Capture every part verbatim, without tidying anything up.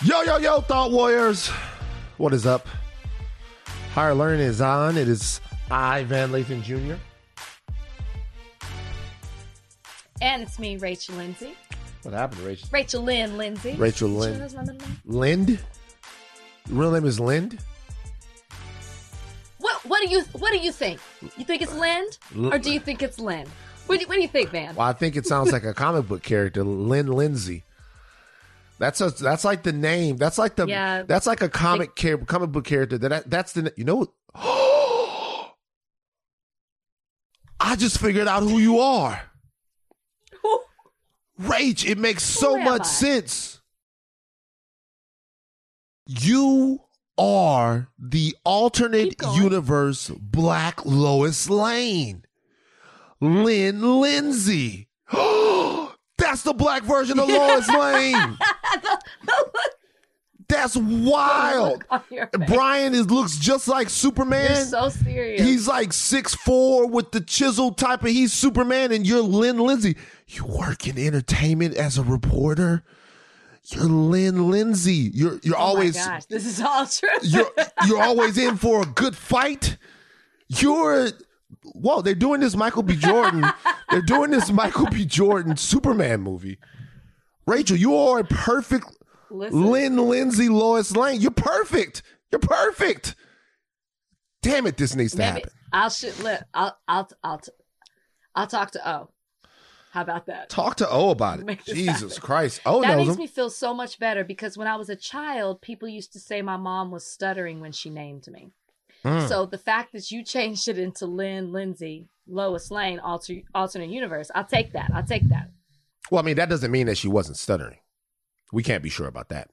Yo, yo, yo, Thought Warriors. What is up? Higher Learning is on. It is I, Van Lathan Junior And it's me, Rachel Lindsay. What happened to Rachel? Rachel Lynn Lindsay. Rachel Lynn. That's my middle name. Lind? Your real name is Lind? What What do you What do you think? You think it's Lind, or do you think it's Lynn? What do you, what do you think, man? Well, I think it sounds like a comic book character, Lynn Lindsay. That's a, that's like the name. That's like the Yeah. that's like a comic like, char- comic book character. That that's the you know. I just figured out who you are. Who? Rach, it makes so Who much I? sense. You are the alternate universe Black Lois Lane. Lynn Lindsay. That's the black version of Lois Lane. That's wild. Brian is looks just like Superman. You're so serious. He's like six foot four with the chiseled type of, he's Superman, and you're Lynn Lindsay. You work in entertainment as a reporter. You're Lynn Lindsay. You're you're oh always my gosh, this is all true. you're you're always in for a good fight. You're whoa, they're doing this Michael B. Jordan. They're doing this Michael B. Jordan Superman movie. Rachel, you are a perfect Listen. Lynn Lindsay Lois Lane. You're perfect. You're perfect. Damn it, this needs to Maybe, happen. I'll shit lit. I'll I'll I'll I'll talk to O. How about that? Talk to O about it. Make this Jesus happen. Christ. O that knows makes him. me feel so much better because when I was a child, people used to say my mom was stuttering when she named me. Mm. So the fact that you changed it into Lynn Lindsay Lois Lane alter, alternate universe, I'll take that. I'll take that. Well, I mean, that doesn't mean that she wasn't stuttering. We can't be sure about that.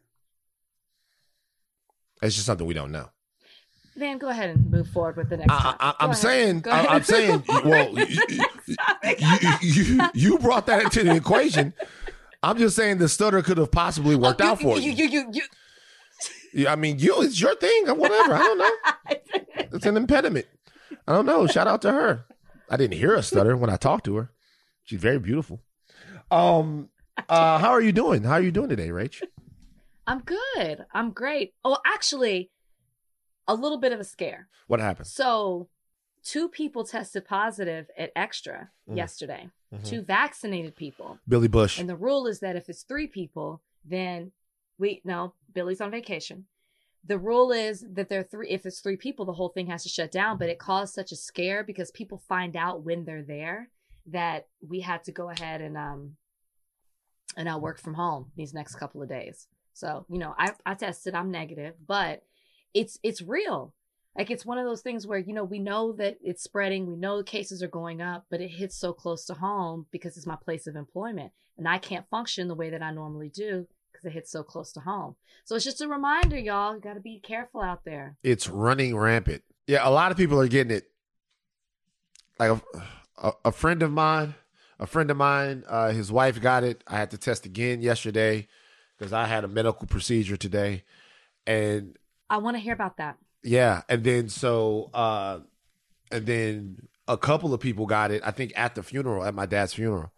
It's just something we don't know. Van, go ahead and move forward with the next I, topic. I, Go I'm ahead. saying, Go I, ahead. I'm saying, well, you, you, you, you brought that into the equation. I'm just saying the stutter could have possibly worked Oh, you, out for you. you. You, you, you, Yeah, I mean, you, it's your thing or whatever. I don't know. It's an impediment. I don't know. Shout out to her. I didn't hear her stutter when I talked to her. She's very beautiful. Um, uh, how are you doing? How are you doing today, Rach? I'm good. I'm great. Oh, actually, a little bit of a scare. What happened? So, two people tested positive at Extra Mm. yesterday. Mhm. Two vaccinated people. Billy Bush. And the rule is that if it's three people, then we no, Billy's on vacation. The rule is that there are three if it's three people, the whole thing has to shut down. But it caused such a scare because people find out when they're there that we had to go ahead and um and I'll work from home these next couple of days. So, you know, I I tested, I'm negative, but it's it's real. Like it's one of those things where, you know, we know that it's spreading, we know the cases are going up, but it hits so close to home because it's my place of employment. And I can't function the way that I normally do because it hits so close to home. So it's just a reminder, y'all, you got to be careful out there. It's running rampant. Yeah, a lot of people are getting it. Like a, a, a friend of mine, a friend of mine, uh, his wife got it. I had to test again yesterday because I had a medical procedure today. And I want to hear about that. yeah, and then so, uh, and then a couple of people got it, I think at the funeral, at my dad's funeral.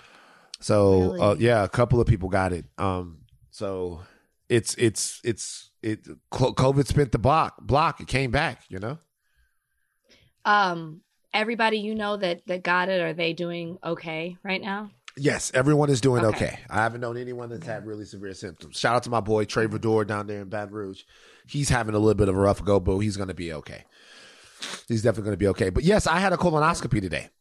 So, Really? uh, yeah, a couple of people got it. Um, so it's, it's, it's, it, COVID spent the block, block. It came back, you know? Um, everybody you know that, that got it, are they doing okay right now? Yes, everyone is doing okay. Okay. I haven't known anyone that's had really severe symptoms. Shout out to my boy, Trey Vador down there in Baton Rouge. He's having a little bit of a rough go, but he's going to be okay. He's definitely going to be okay. But yes, I had a colonoscopy today.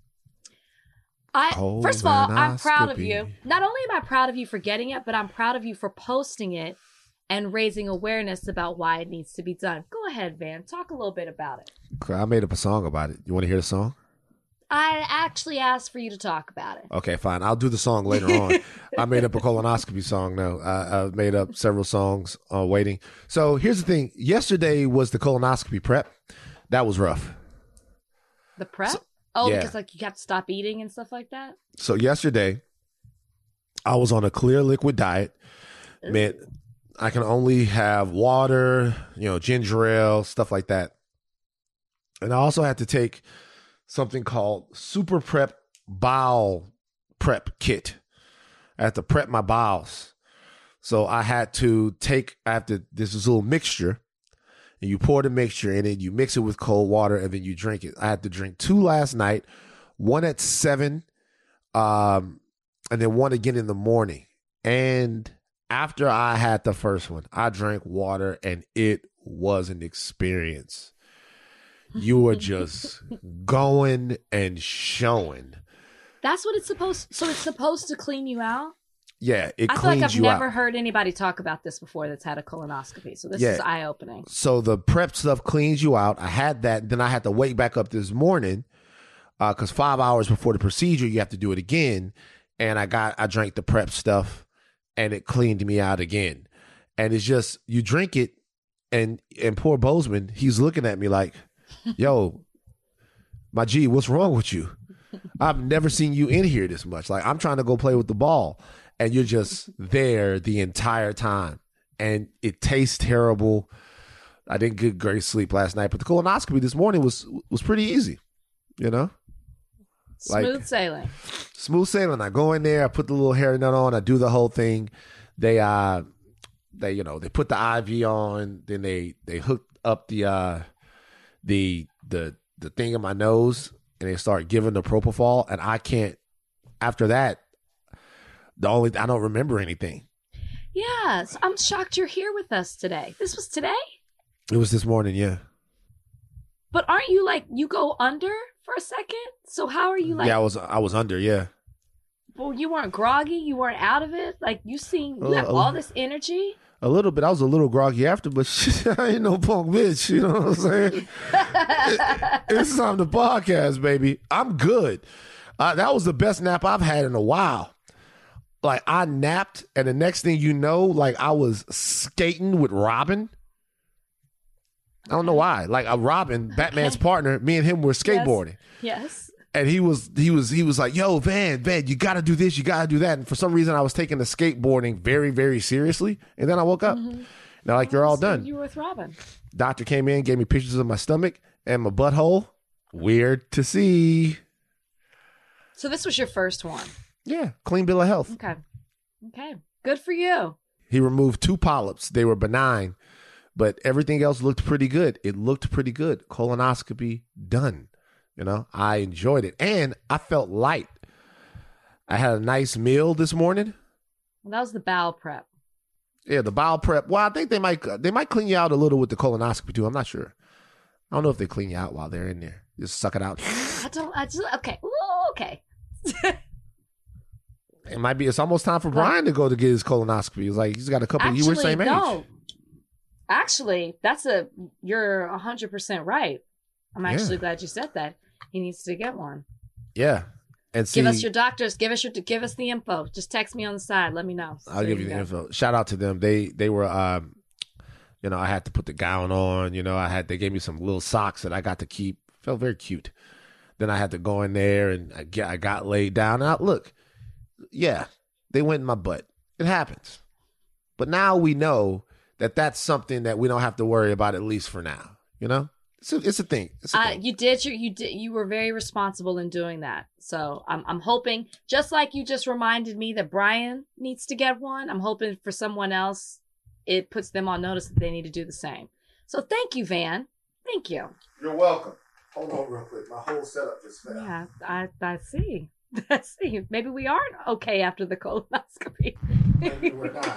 I first of all, I'm proud of Colonoscopy. you. Not only am I proud of you for getting it, but I'm proud of you for posting it and raising awareness about why it needs to be done. Go ahead, Van. Talk a little bit about it. I made up a song about it. You want to hear the song? I actually asked for you to talk about it. Okay, fine. I'll do the song later on. I made up a colonoscopy song now. I, I've made up several songs uh, waiting. So here's the thing. Yesterday was the colonoscopy prep. That was rough. The prep? So- oh, yeah. because like you have to stop eating and stuff like that? So yesterday, I was on a clear liquid diet. Ooh. Meant I can only have water, you know, ginger ale, stuff like that. And I also had to take something called Super Prep Bowel Prep Kit. I had to prep my bowels. So I had to take, after this is a little mixture, and you pour the mixture in it, you mix it with cold water, and then you drink it. I had to drink two last night, one at seven, um, and then one again in the morning. And after I had the first one, I drank water, and it was an experience. You were just going and showing. That's what it's supposed. So it's supposed to clean you out. Yeah, it I feel cleans like I've you never out. heard anybody talk about this before that's had a colonoscopy. So this Yeah. is eye opening. So the prep stuff cleans you out. I had that. Then I had to wake back up this morning because uh, five hours before the procedure, you have to do it again. And I got, I drank the prep stuff, and it cleaned me out again. And it's just, you drink it, and and poor Bozeman, he's looking at me like, yo, my G, what's wrong with you? I've never seen you in here this much. Like, I'm trying to go play with the ball, and you're just there the entire time. And it tastes terrible. I didn't get great sleep last night, but the colonoscopy this morning was was pretty easy, you know? Smooth Like, sailing. Smooth sailing. I go in there, I put the little hair nut on, I do the whole thing. They uh they, you know, they put the I V on, then they they hook up the uh the the the thing in my nose, and they start giving the propofol, and I can't, after that, the only I don't remember anything. Yes, I'm shocked you're here with us today. This was today? It was this morning, yeah. But aren't you like, you go under for a second? So how are you like, Yeah, I was I was under, yeah. well, you weren't groggy, you weren't out of it? Like, you seem, you Uh, have uh, all this energy? A little bit. I was a little groggy after, but shit, I ain't no punk bitch. You know what I'm saying? it, it's time to podcast, baby. I'm good. Uh, that was the best nap I've had in a while. Like, I napped, and the next thing you know, like, I was skating with Robin. I don't know why. Like, a Robin, Batman's Okay. partner, me and him were skateboarding. Yes. And he was he was he was like, yo, Van, Van, you gotta do this, you gotta do that. And for some reason I was taking the skateboarding very, very seriously. And then I woke up. Mm-hmm. Now, like, you're all So done. You were with Robin. Doctor came in, gave me pictures of my stomach and my butthole. Weird to see. So this was your first one. Yeah, clean bill of health. Okay. Okay. Good for you. He removed two polyps. They were benign, but everything else looked pretty good. It looked pretty good. Colonoscopy done. You know, I enjoyed it. And I felt light. I had a nice meal this morning. Well, that was the bowel prep. Yeah, the bowel prep. Well, I think they might they might clean you out a little with the colonoscopy too. I'm not sure. I don't know if they clean you out while they're in there. Just suck it out. I don't, I just, okay. Ooh, okay. It might be. It's almost time for Brian to go to get his colonoscopy. He's like, he's got a couple. You were the same age. no. Actually, that's a, you're one hundred percent right. I'm actually Yeah. glad you said that. He needs to get one. Yeah, and see, Give us your doctors. Give us your. Give us the info. Just text me on the side. Let me know. I'll So give you the go. info. Shout out to them. They they were, um, you know, I had to put the gown on. You know, I had they gave me some little socks that I got to keep. Felt very cute. Then I had to go in there and I get I got laid down. Now look, yeah, they went in my butt. It happens, but now we know that that's something that we don't have to worry about, at least for now. You know, it's a, it's a thing. It's a Uh, thing. you did your, you did, you were very responsible in doing that. So I'm, I'm hoping, just like you just reminded me that Brian needs to get one, I'm hoping for someone else, it puts them on notice that they need to do the same. So thank you, Van. Thank you. You're welcome. Hold on real quick. My whole setup just fell. Yeah, I, I see. I see. Maybe we aren't okay after the colonoscopy. Maybe we're not.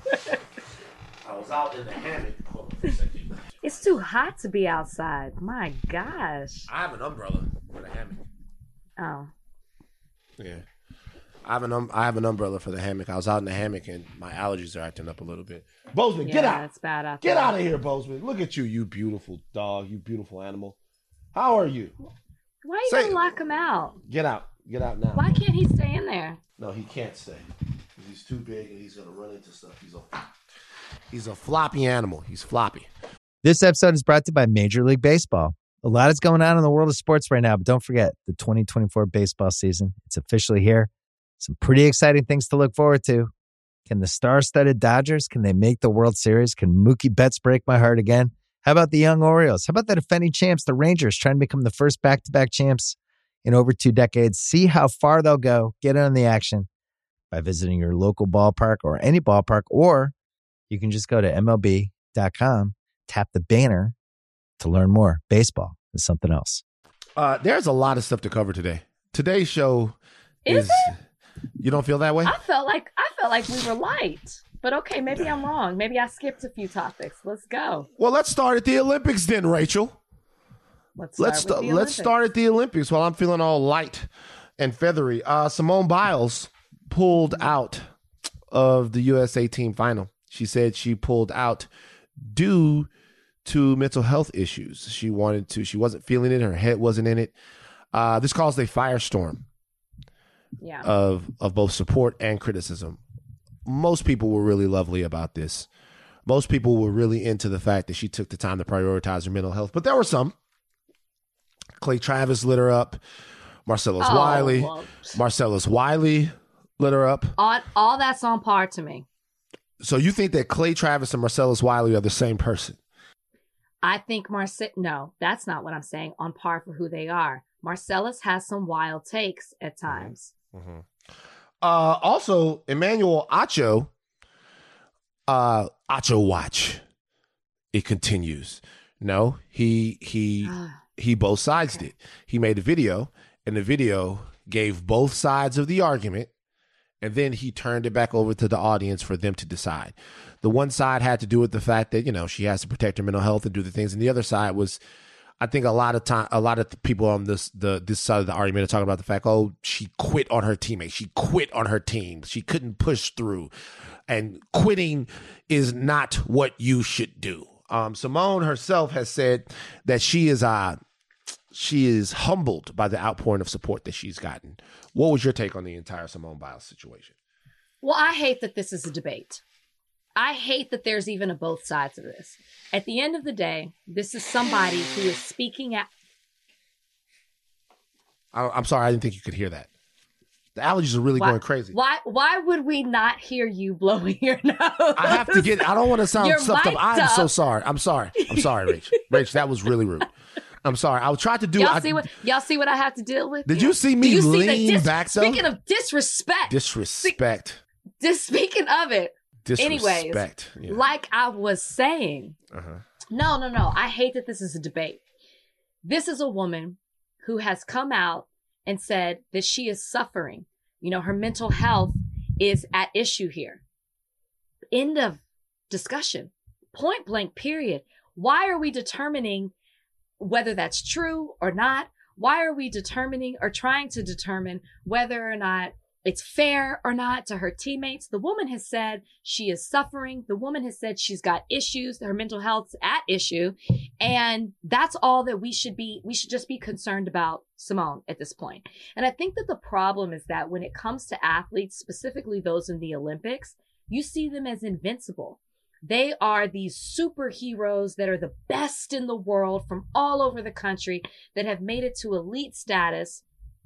I was out in the hammock. Hold on for a second. It's too hot to be outside. My gosh. I have an umbrella for the hammock. Oh. Yeah. I have an um, I have an umbrella for the hammock. I was out in the hammock and my allergies are acting up a little bit. Bozeman, Yeah, get out. it's bad out Get there. out of here, Bozeman. Look at you, you beautiful dog, you beautiful animal. How are you? Why you Say- gonna lock him out? Get out. Get out now. Why can't he stay in there? No, he can't stay. He's too big and he's gonna run into stuff. He's a he's a floppy animal. He's floppy. This episode is brought to you by Major League Baseball. A lot is going on in the world of sports right now, but don't forget the twenty twenty-four baseball season. It's officially here. Some pretty exciting things to look forward to. Can the star-studded Dodgers, can they make the World Series? Can Mookie Betts break my heart again? How about the young Orioles? How about the defending champs, the Rangers, trying to become the first back-to-back champs in over two decades? See how far they'll go. Get in on the action. by visiting your local ballpark or any ballpark, or you can just go to M L B dot com, tap the banner to learn more. Baseball is something else. Uh, there's a lot of stuff to cover today. Today's show Is is. it? You don't feel that way? I felt like I felt like we were light, but okay, maybe I'm wrong. Maybe I skipped a few topics. Let's go. Well, let's start at the Olympics then, Rachel. Let's start Let's with st- the let's Olympics. start at the Olympics while I'm feeling all light and feathery. Uh, Simone Biles pulled out of the U S A team final. She said she pulled out due to mental health issues. She wanted to. She wasn't feeling it. Her head wasn't in it. Uh, this caused a firestorm Yeah. of of both support and criticism. Most people were really lovely about this. Most people were really into the fact that she took the time to prioritize her mental health. But there were some. Clay Travis lit her up. Marcellus Oh, Wiley. well. Marcellus Wiley lit her up. all, all that's on par to me. So you think that Clay Travis and Marcellus Wiley are the same person? I think Marce. No, that's not what I'm saying. On par for who they are. Marcellus has some wild takes at times. Mm-hmm. Uh, also, Emmanuel Acho, uh, Acho Watch. It continues. No, he he he both sides Okay. did. He made a video, and the video gave both sides of the argument, and then he turned it back over to the audience for them to decide. The one side had to do with the fact that, you know, she has to protect her mental health and do the things, and the other side was, I think a lot of time, a lot of the people on this the this side of the argument are talking about the fact, oh, she quit on her teammates, she quit on her team, she couldn't push through, and quitting is not what you should do. Um, Simone herself has said that she is uh she is humbled by the outpouring of support that she's gotten. What was your take on the entire Simone Biles situation? Well, I hate that this is a debate. I hate that there's even a both sides of this. At the end of the day, this is somebody who is speaking at. I, I'm sorry, I didn't think you could hear that. The allergies are really Why, going crazy. why? Why would we not hear you blowing your nose? I have to get. I don't want to sound You're stuffed up. mic'd I'm so up. sorry. I'm sorry. I'm sorry, Rach. Rach, that was really rude. I'm sorry. I tried to do. Y'all I, see what? Y'all see what I have to deal with? Did Yeah. you see me Do you see the lean dis- back? Though? Speaking of disrespect, disrespect. just speaking of it. Anyways, Disrespect. Yeah. Like I was saying, Uh-huh. no, no, no. I hate that this is a debate. This is a woman who has come out and said that she is suffering. You know, her mental health is at issue here. End of discussion. Point blank, period. Why are we determining whether that's true or not? Why are we determining or trying to determine whether or not it's fair or not to her teammates? The woman has said she is suffering. The woman has said she's got issues. Her mental health's at issue. And that's all that we should be, we should just be concerned about Simone at this point. And I think that the problem is that when it comes to athletes, specifically those in the Olympics, you see them as invincible. They are these superheroes that are the best in the world from all over the country that have made it to elite status.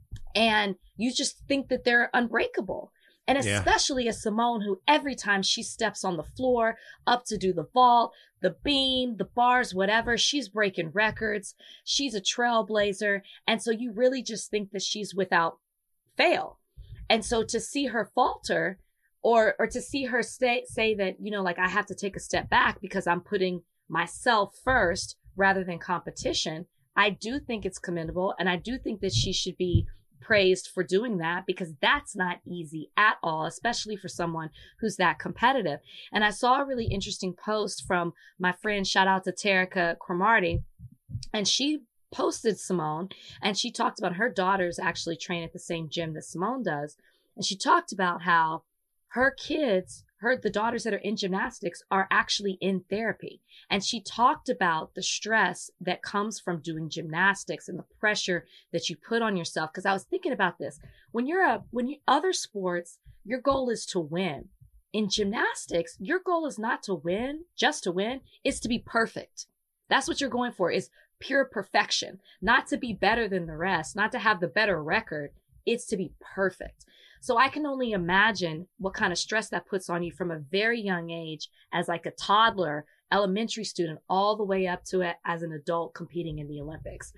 And you just think that they're unbreakable. And Yeah. especially a Simone who every time she steps on the floor up to do the vault, the beam, the bars, whatever, she's breaking records. She's a trailblazer. And so you really just think that she's without fail. And so to see her falter or or to see her say, say that, you know, like I have to take a step back because I'm putting myself first rather than competition, I do think it's commendable. And I do think that she should be praised for doing that because that's not easy at all, especially for someone who's that competitive. And I saw a really interesting post from my friend, shout out to Terica Cromartie, and she posted Simone and she talked about her daughters actually train at the same gym that Simone does. And she talked about how her kids, her, the daughters that are in gymnastics are actually in therapy. And she talked about the stress that comes from doing gymnastics and the pressure that you put on yourself. Cause I was thinking about this. When you're a, when you, other sports, your goal is to win. In gymnastics, your goal is not to win, just to win, it's to be perfect. That's what you're going for, is pure perfection, not to be better than the rest, not to have the better record. It's to be perfect. So I can only imagine what kind of stress that puts on you from a very young age as like a toddler, elementary student, all the way up to it as an adult competing in the Olympics.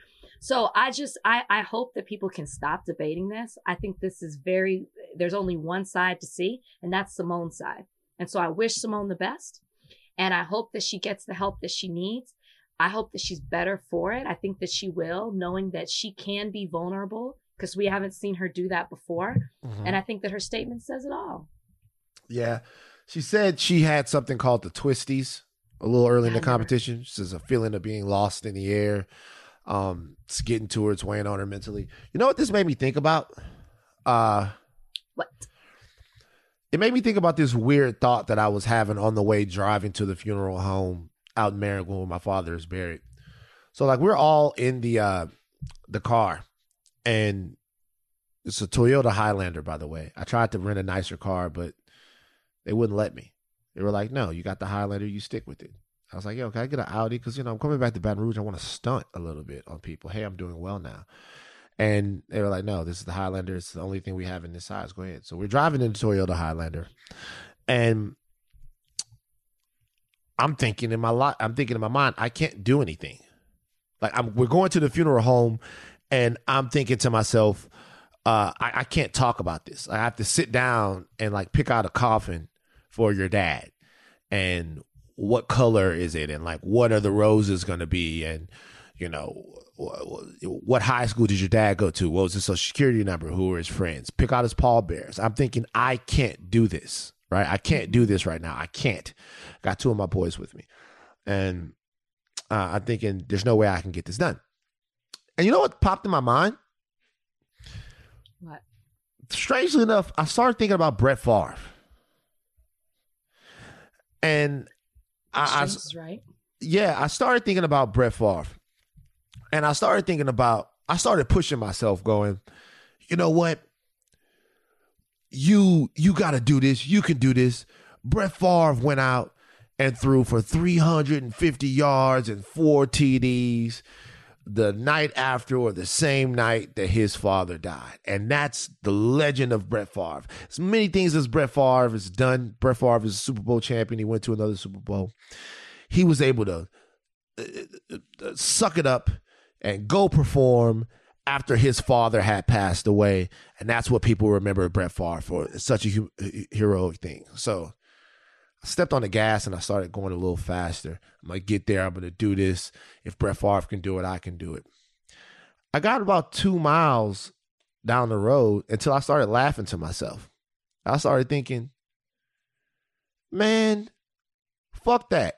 So I just, I, I hope that people can stop debating this. I think this is very, there's only one side to see, and that's Simone's side. And so I wish Simone the best. And I hope that she gets the help that she needs. I hope that she's better for it. I think that she will, knowing that she can be vulnerable because we haven't seen her do that before. Mm-hmm. And I think that her statement says it all. Yeah. She said she had something called the twisties a little early in the competition. She says a feeling of being lost in the air. Um, it's getting to her, it's weighing on her mentally. You know what this made me think about? Uh, what? It made me think about this weird thought that I was having on the way driving to the funeral home out in Maryland where my father is buried. So like we're all in the uh, the car, and it's a Toyota Highlander, by the way. I tried to rent a nicer car, but they wouldn't let me. They were like, no, you got the Highlander, you stick with it. I was like, yo, can I get an Audi? Because, you know, I'm coming back to Baton Rouge. I want to stunt a little bit on people. Hey, I'm doing well now. And they were like, no, this is the Highlander. It's the only thing we have in this size. Go ahead. So we're driving in the Toyota Highlander. And I'm thinking in my lot, I'm thinking in my mind, I can't do anything. Like I'm, we're going to the funeral home, and I'm thinking to myself, uh, I, I can't talk about this. I have to sit down and like pick out a coffin for your dad. And what color is it? And like, what are the roses going to be? And, you know, what high school did your dad go to? What was his social security number? Who are his friends? Pick out his pallbearers. I'm thinking, I can't do this, right? I can't do this right now. I can't. Got two of my boys with me. And uh, I'm thinking, there's no way I can get this done. And you know what popped in my mind? What? Strangely enough, I started thinking about Brett Favre. And I, I right. Yeah, I started thinking about Brett Favre. And I started thinking about, I started pushing myself going, you know what? You you got to do this. You can do this. Brett Favre went out and threw for three hundred fifty yards and four T Ds the night after or the same night that his father died. And that's the legend of Brett Favre. As many things as Brett Favre has done. Brett Favre is a Super Bowl champion. He went to another Super Bowl. He was able to uh, uh, suck it up and go perform after his father had passed away. And that's what people remember Brett Favre for. It's such a hu- heroic thing. So I stepped on the gas and I started going a little faster. I'm going to get there. I'm going to do this. If Brett Favre can do it, I can do it. I got about two miles down the road until I started laughing to myself. I started thinking, man, fuck that.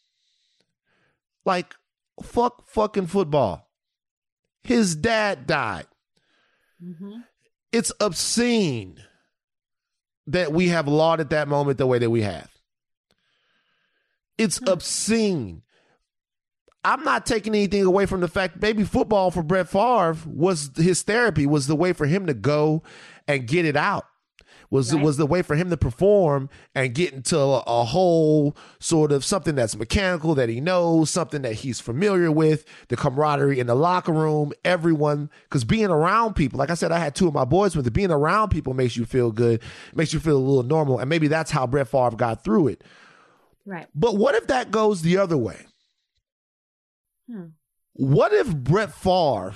Like, fuck fucking football. His dad died. Mm-hmm. It's obscene that we have lauded that moment the way that we have. It's mm-hmm. obscene. I'm not taking anything away from the fact maybe football for Brett Favre was his therapy, was the way for him to go and get it out. Was right. was the way for him to perform and get into a, a whole sort of something that's mechanical, that he knows, something that he's familiar with, the camaraderie in the locker room, everyone. Because being around people, like I said, I had two of my boys with it. Being around people makes you feel good, makes you feel a little normal. And maybe that's how Brett Favre got through it. Right. But what if that goes the other way? Hmm. What if Brett Favre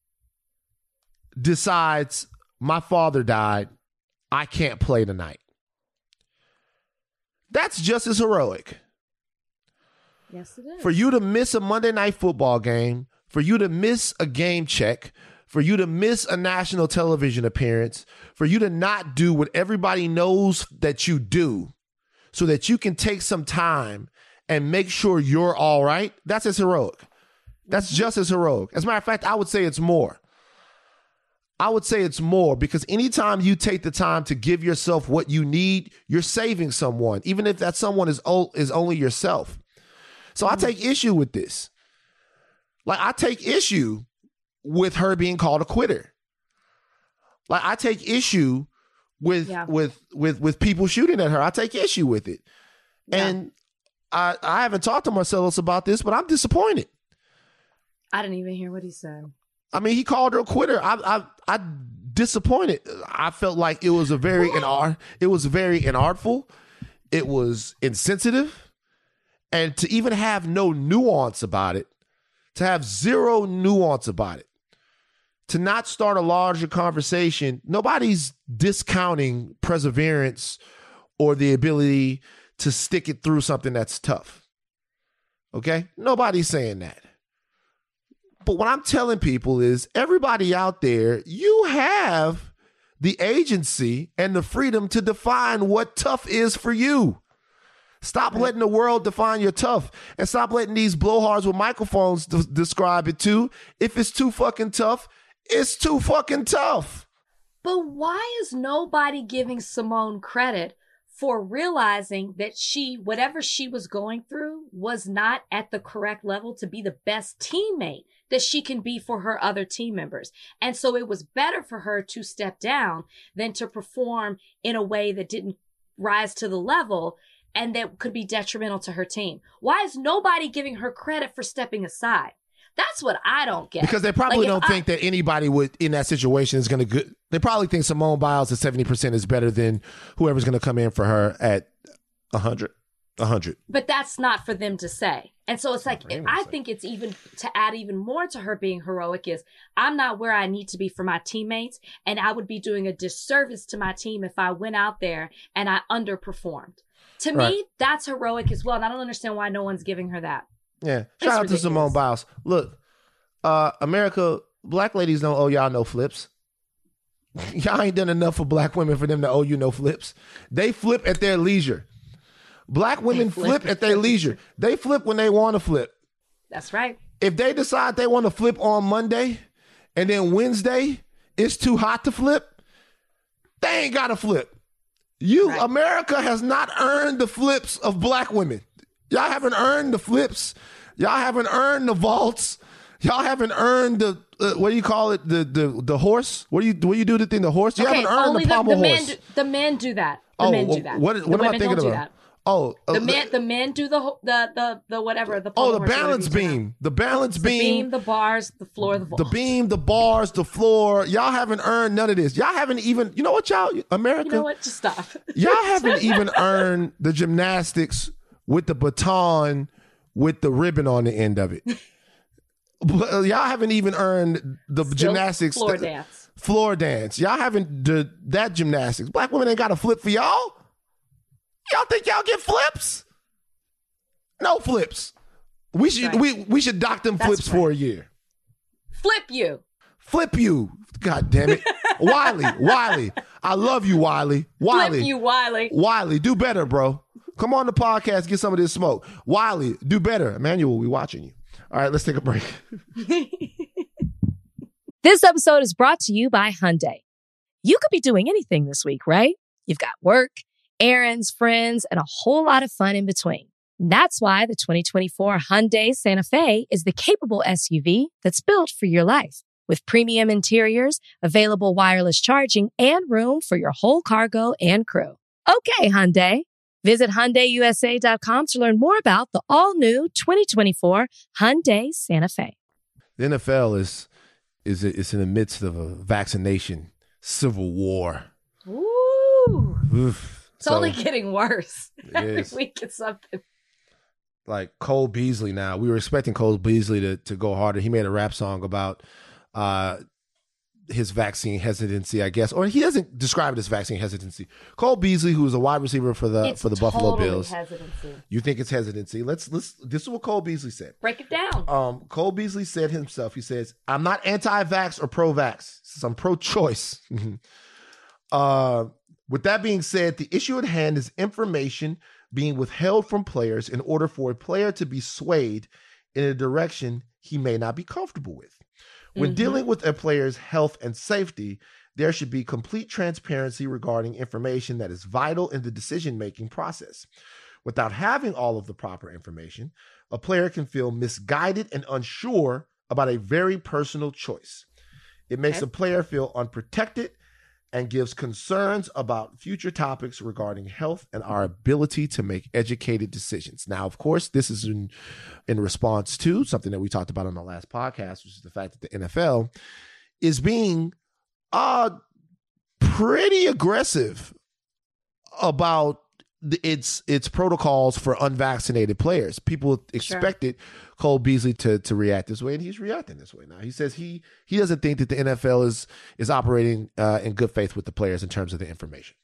decides, my father died, I can't play tonight? That's just as heroic. Yes, it is. For you to miss a Monday night football game, for you to miss a game check, for you to miss a national television appearance, for you to not do what everybody knows that you do so that you can take some time and make sure you're all right, that's as heroic. That's mm-hmm. just as heroic. As a matter of fact, I would say it's more. I would say it's more, because anytime you take the time to give yourself what you need, you're saving someone, even if that someone is o- is only yourself. So mm-hmm. I take issue with this. Like, I take issue with her being called a quitter. Like, I take issue with yeah. with with with people shooting at her. I take issue with it. Yeah. And I I haven't talked to Marcellus about this, but I'm disappointed. I didn't even hear what he said. I mean, he called her a quitter. I, I, I disappointed. I felt like it was a very inart. It was very inartful. It was insensitive, and to even have no nuance about it, to have zero nuance about it, to not start a larger conversation. Nobody's discounting perseverance or the ability to stick it through something that's tough. Okay? Nobody's saying that. But what I'm telling people is everybody out there, you have the agency and the freedom to define what tough is for you. Stop letting the world define your tough, and stop letting these blowhards with microphones d- describe it too. If it's too fucking tough, it's too fucking tough. But why is nobody giving Simone credit for realizing that she, whatever she was going through, was not at the correct level to be the best teammate that she can be for her other team members? And so it was better for her to step down than to perform in a way that didn't rise to the level and that could be detrimental to her team. Why is nobody giving her credit for stepping aside? That's what I don't get. Because they probably Like, don't I, think that anybody would in that situation is going to good. They probably think Simone Biles at seventy percent is better than whoever's going to come in for her at one hundred. one hundred. But that's not for them to say. And so it's like, I say. think it's even to add even more to her being heroic is I'm not where I need to be for my teammates. And I would be doing a disservice to my team if I went out there and I underperformed. To Right. me, that's heroic as well. And I don't understand why no one's giving her that. Yeah. It's Shout out ridiculous. to Simone Biles. Look, uh, America, black ladies don't owe y'all no flips. Y'all ain't done enough for black women for them to owe you no flips. They flip at their leisure. Black women flip. flip at their leisure. They flip when they want to flip. That's right. If they decide they want to flip on Monday and then Wednesday it's too hot to flip, they ain't got to flip. You, Right. America has not earned the flips of black women. Y'all haven't earned the flips. Y'all haven't earned the vaults. Y'all haven't earned the uh, what do you call it? The the the horse. What do you what do you do the thing? The horse. You okay, haven't earned only the the, pommel the men horse. do, the men do that. The oh, men do that. what, the what am I women thinking don't about? do that. Oh, uh, The men, the men do the ho- the the the whatever the oh, the pommel horse, balance whatever you do. beam. The balance the beam. beam, the bars, the floor, the vault. The beam, the bars, the floor. Y'all haven't earned none of this. Y'all haven't even, you know what, y'all, America? You know what? Just stop. Y'all haven't even earned the gymnastics with the baton with the ribbon on the end of it. But y'all haven't even earned the Still gymnastics. floor the- dance. Floor dance. Y'all haven't the, that gymnastics. Black women ain't got a flip for y'all. Y'all think y'all get flips? No flips. We should Right. we we should dock them That's flips right. for a year. Flip you. Flip you. God damn it. Wiley, Wiley. I love you, Wiley. Wiley. Flip you, Wiley. Wiley, do better, bro. Come on the podcast, get some of this smoke. Wiley, do better. Emmanuel, we watching you. All right, let's take a break. This episode is brought to you by Hyundai. You could be doing anything this week, right? You've got work, errands, friends, and a whole lot of fun in between. That's why the twenty twenty-four Hyundai Santa Fe is the capable S U V that's built for your life. With premium interiors, available wireless charging, and room for your whole cargo and crew. Okay, Hyundai. Visit Hyundai U S A dot com to learn more about the all-new twenty twenty-four Hyundai Santa Fe. The N F L is is is in the midst of a vaccination civil war. Ooh. Oof. It's only getting worse. Every is. week it's something. Like Cole Beasley now. We were expecting Cole Beasley to, to go harder. He made a rap song about uh, his vaccine hesitancy, I guess. Or he doesn't describe it as vaccine hesitancy. Cole Beasley, who is a wide receiver for the It's for the Buffalo totally Bills. hesitancy. You think it's hesitancy. Let's let's this is what Cole Beasley said. Break it down. Um, Cole Beasley said himself, he says, I'm not anti-vax or pro-vax. He says, I'm pro-choice. uh, with that being said, the issue at hand is information being withheld from players in order for a player to be swayed in a direction he may not be comfortable with. When Mhm. dealing with a player's health and safety, there should be complete transparency regarding information that is vital in the decision-making process. Without having all of the proper information, a player can feel misguided and unsure about a very personal choice. It makes Okay. a player feel unprotected and gives concerns about future topics regarding health and our ability to make educated decisions. Now, of course, this is in, in response to something that we talked about on the last podcast, which is the fact that the N F L is being uh, pretty aggressive about it's it's protocols for unvaccinated players. People expected sure. Cole Beasley to to react this way, and he's reacting this way now. He says he he doesn't think that the N F L is is operating uh, in good faith with the players in terms of the information.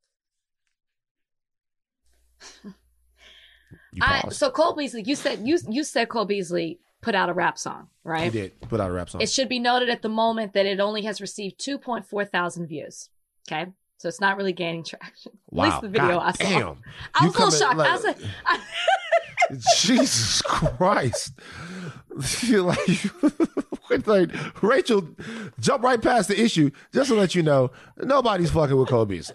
I, so Cole Beasley, you said you you said Cole Beasley put out a rap song, right? He did put out a rap song. It should be noted at the moment that it only has received two point four thousand views. Okay. So it's not really gaining traction. Wow. At least the video God I saw. Damn. I was a little shocked. Like, I was like, I... Jesus Christ. You're like, like, Rachel, jump right past the issue just to let you know nobody's fucking with Cole Beasley.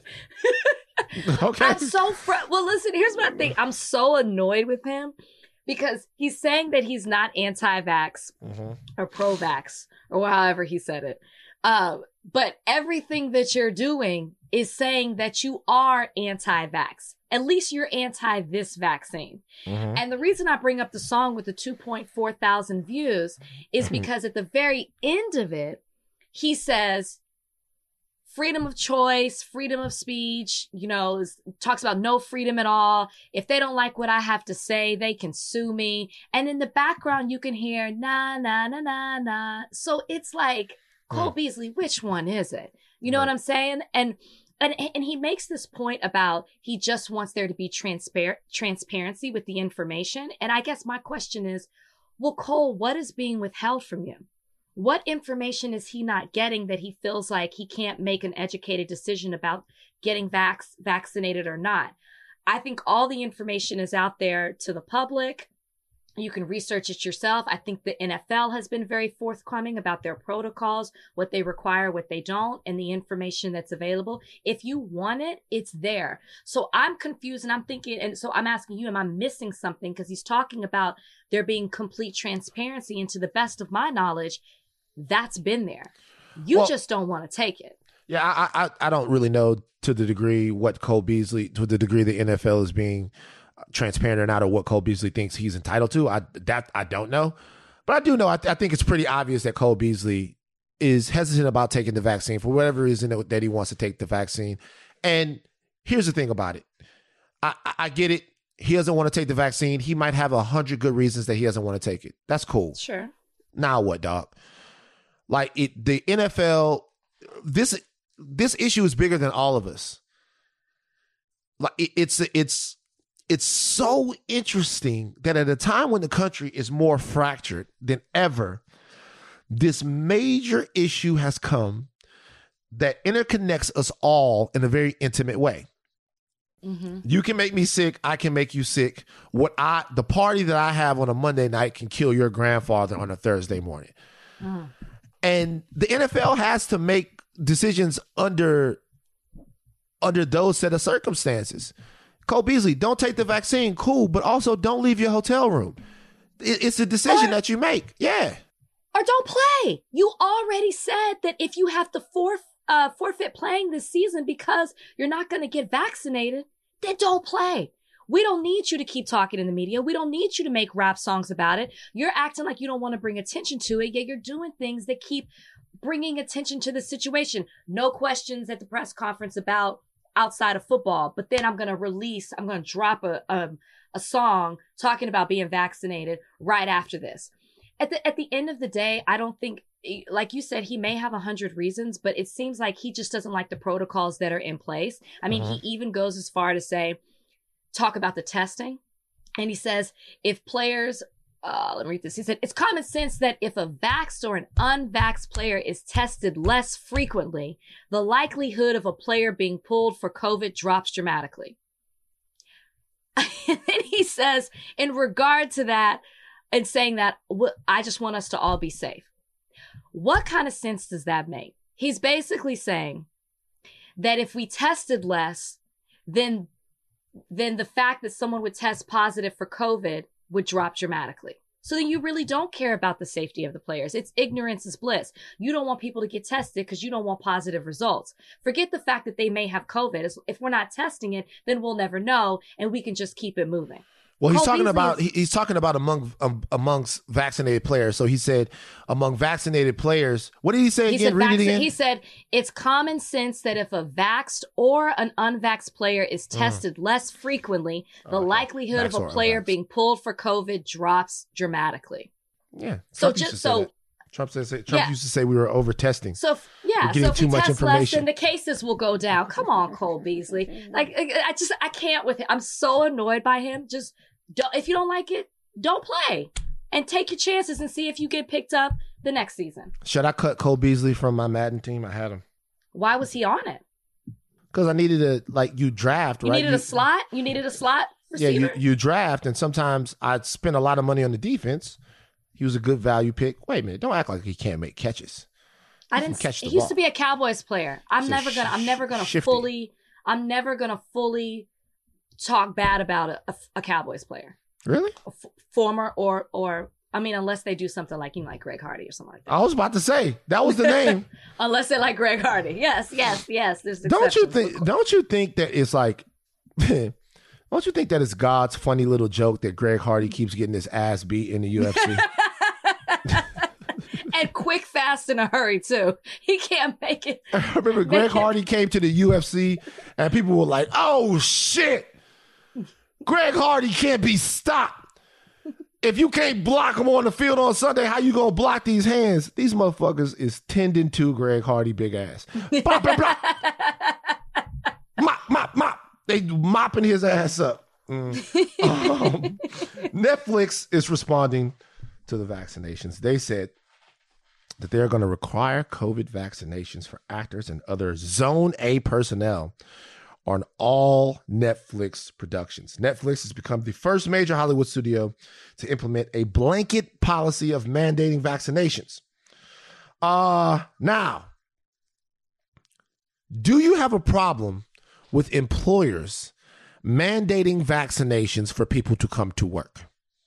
Okay. I'm so fr- well. Listen, here's what I think. I'm so annoyed with him because he's saying that he's not anti-vax mm-hmm. or pro-vax or however he said it. Uh, but everything that you're doing is saying that you are anti-vax. At least you're anti this vaccine. Mm-hmm. And the reason I bring up the song with the two point four thousand views is because at the very end of it, he says, freedom of choice, freedom of speech, you know, is, talks about no freedom at all. If they don't like what I have to say, they can sue me. And in the background, you can hear na, na, na, na, na. So it's like, Cole mm. Beasley, which one is it? You know right. what I'm saying? And And and he makes this point about he just wants there to be transpar- transparency with the information. And I guess my question is, well, Cole, what is being withheld from you? What information is he not getting that he feels like he can't make an educated decision about getting vax- vaccinated or not? I think all the information is out there to the public. You can research it yourself. I think the N F L has been very forthcoming about their protocols, what they require, what they don't, and the information that's available. If you want it, it's there. So I'm confused and I'm thinking, and so I'm asking you, am I missing something? Because he's talking about there being complete transparency. And to the best of my knowledge, that's been there. You well, just don't want to take it. Yeah, I, I I don't really know to the degree what Cole Beasley, to the degree the N F L is being transparent or not, or what Cole Beasley thinks he's entitled to. I that I don't know, but I do know. I, th- I think it's pretty obvious that Cole Beasley is hesitant about taking the vaccine for whatever reason that, that he wants to take the vaccine. And here's the thing about it: I, I, I get it. He doesn't want to take the vaccine. He might have a hundred good reasons that he doesn't want to take it. That's cool. Sure. Now what, dog? Like it, the N F L. This this issue is bigger than all of us. Like it, it's it's. It's so interesting that at a time when the country is more fractured than ever, this major issue has come that interconnects us all in a very intimate way. Mm-hmm. You can make me sick. I can make you sick. What I, the party that I have on a Monday night can kill your grandfather on a Thursday morning. Mm. And the N F L has to make decisions under, under those set of circumstances. Cole Beasley, don't take the vaccine, cool, but also don't leave your hotel room. It's a decision or, that you make. Yeah. Or don't play. You already said that if you have to forf- uh, forfeit playing this season because you're not going to get vaccinated, then don't play. We don't need you to keep talking in the media. We don't need you to make rap songs about it. You're acting like you don't want to bring attention to it, yet you're doing things that keep bringing attention to the situation. No questions at the press conference about outside of football, but then I'm going to release, I'm going to drop a, a a song talking about being vaccinated right after this. At the at the end of the day, I don't think, like you said, he may have a hundred reasons, but it seems like he just doesn't like the protocols that are in place. I mean, uh-huh. he even goes as far to say, talk about the testing. And he says, if players, uh, let me read this. He said, it's common sense that if a vaxxed or an unvaxxed player is tested less frequently, the likelihood of a player being pulled for COVID drops dramatically. And then he says, in regard to that, and saying that, I just want us to all be safe. What kind of sense does that make? He's basically saying that if we tested less, then, then the fact that someone would test positive for COVID would drop dramatically. So then you really don't care about the safety of the players. It's ignorance is bliss. You don't want people to get tested because you don't want positive results. Forget the fact that they may have COVID. If we're not testing it, then we'll never know, and we can just keep it moving. Well, he's Cole talking Beasley about is- he, he's talking about among um, amongst vaccinated players. So he said among vaccinated players. What did he say He again? said, Read it vac- again. he said it's common sense that if a vaxxed or an unvaxxed player is Mm. tested less frequently, the Okay. likelihood Vax of or a player unvaxxed. being pulled for COVID drops dramatically. Yeah. So Trump used just to say so that. Trump says Trump Yeah. used to say we were over testing. So if- yeah, We're getting so if too we much test less, information. then the cases will go down. Come on, Cole Beasley. Like I I just I can't with him. I'm so annoyed by him. Just don't, if you don't like it, don't play and take your chances and see if you get picked up the next season. Should I cut Cole Beasley from my Madden team? I had him Why was he on it? because I needed a like you draft. You right? needed a slot. You needed a slot Yeah, receiver. you, you draft, and sometimes I'd spend a lot of money on the defense. He was a good value pick. Wait a minute, don't act like he can't make catches. I can didn't catch the He used ball. to be a Cowboys player. I'm He's a never gonna. I'm never gonna shifty. fully. I'm never gonna fully talk bad about a, a, a Cowboys player, Really? a f- former or or. I mean, unless they do something like you know, like Greg Hardy or something like that. I was about to say that was the name. Unless they like Greg Hardy. Yes, yes, yes. There's Don't you exceptions. think? Don't you think that it's like? Don't you think that it's God's funny little joke that Greg Hardy keeps getting his ass beat in the U F C? And quick, fast, in a hurry too. He can't make it. I remember Greg Hardy came to the U F C and people were like, "Oh shit, Greg Hardy can't be stopped. If you can't block him on the field on Sunday, how you gonna block these hands? These motherfuckers is tending to Greg Hardy big ass. Bop, bop, bop. Mop, mop, mop. They mopping his ass up. Mm. Um, Netflix is responding to the vaccinations. They said that they're going to require COVID vaccinations for actors and other Zone A personnel on all Netflix productions. Netflix has become the first major Hollywood studio to implement a blanket policy of mandating vaccinations. Uh, now, do you have a problem with employers mandating vaccinations for people to come to work?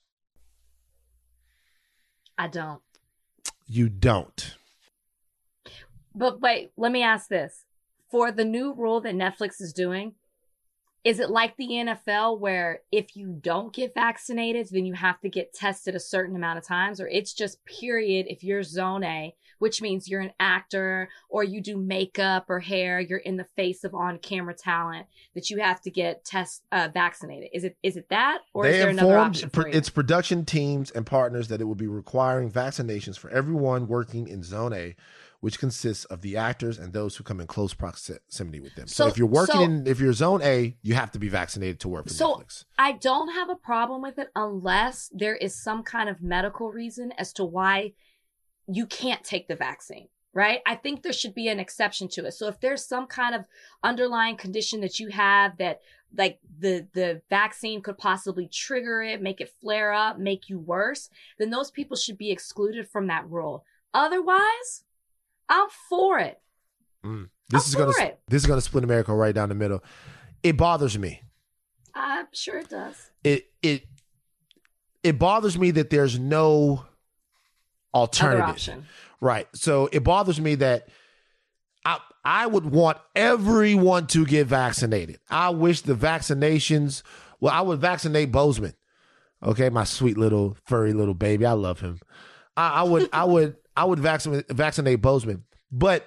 I don't. You don't. But wait, let me ask this. For the new rule that Netflix is doing, is it like the N F L where if you don't get vaccinated, then you have to get tested a certain amount of times? Or it's just period if you're Zone A, which means you're an actor or you do makeup or hair, you're in the face of on-camera talent, that you have to get test uh, vaccinated? Is it is it that, or is They there another informed option pr- for you? its production teams and partners that it will be requiring vaccinations for everyone working in Zone A, which consists of the actors and those who come in close proximity with them. So, So- if you're working so- in, if you're Zone A, you have to be vaccinated to work for So Netflix. I don't have a problem with it unless there is some kind of medical reason as to why you can't take the vaccine, right? I think there should be an exception to it. So if there's some kind of underlying condition that you have that like the, the vaccine could possibly trigger it, make it flare up, make you worse, then those people should be excluded from that rule. Otherwise, I'm for it. Mm. This I'm is gonna for it. this is gonna split America right down the middle. It bothers me. I'm sure it does. It it it bothers me that there's no Other alternative. option. Right. So it bothers me that I I would want everyone to get vaccinated. I wish the vaccinations, well, I would vaccinate Bozeman. Okay, my sweet little furry little baby. I love him. I, I would I would I would vaccinate vaccinate Bozeman. But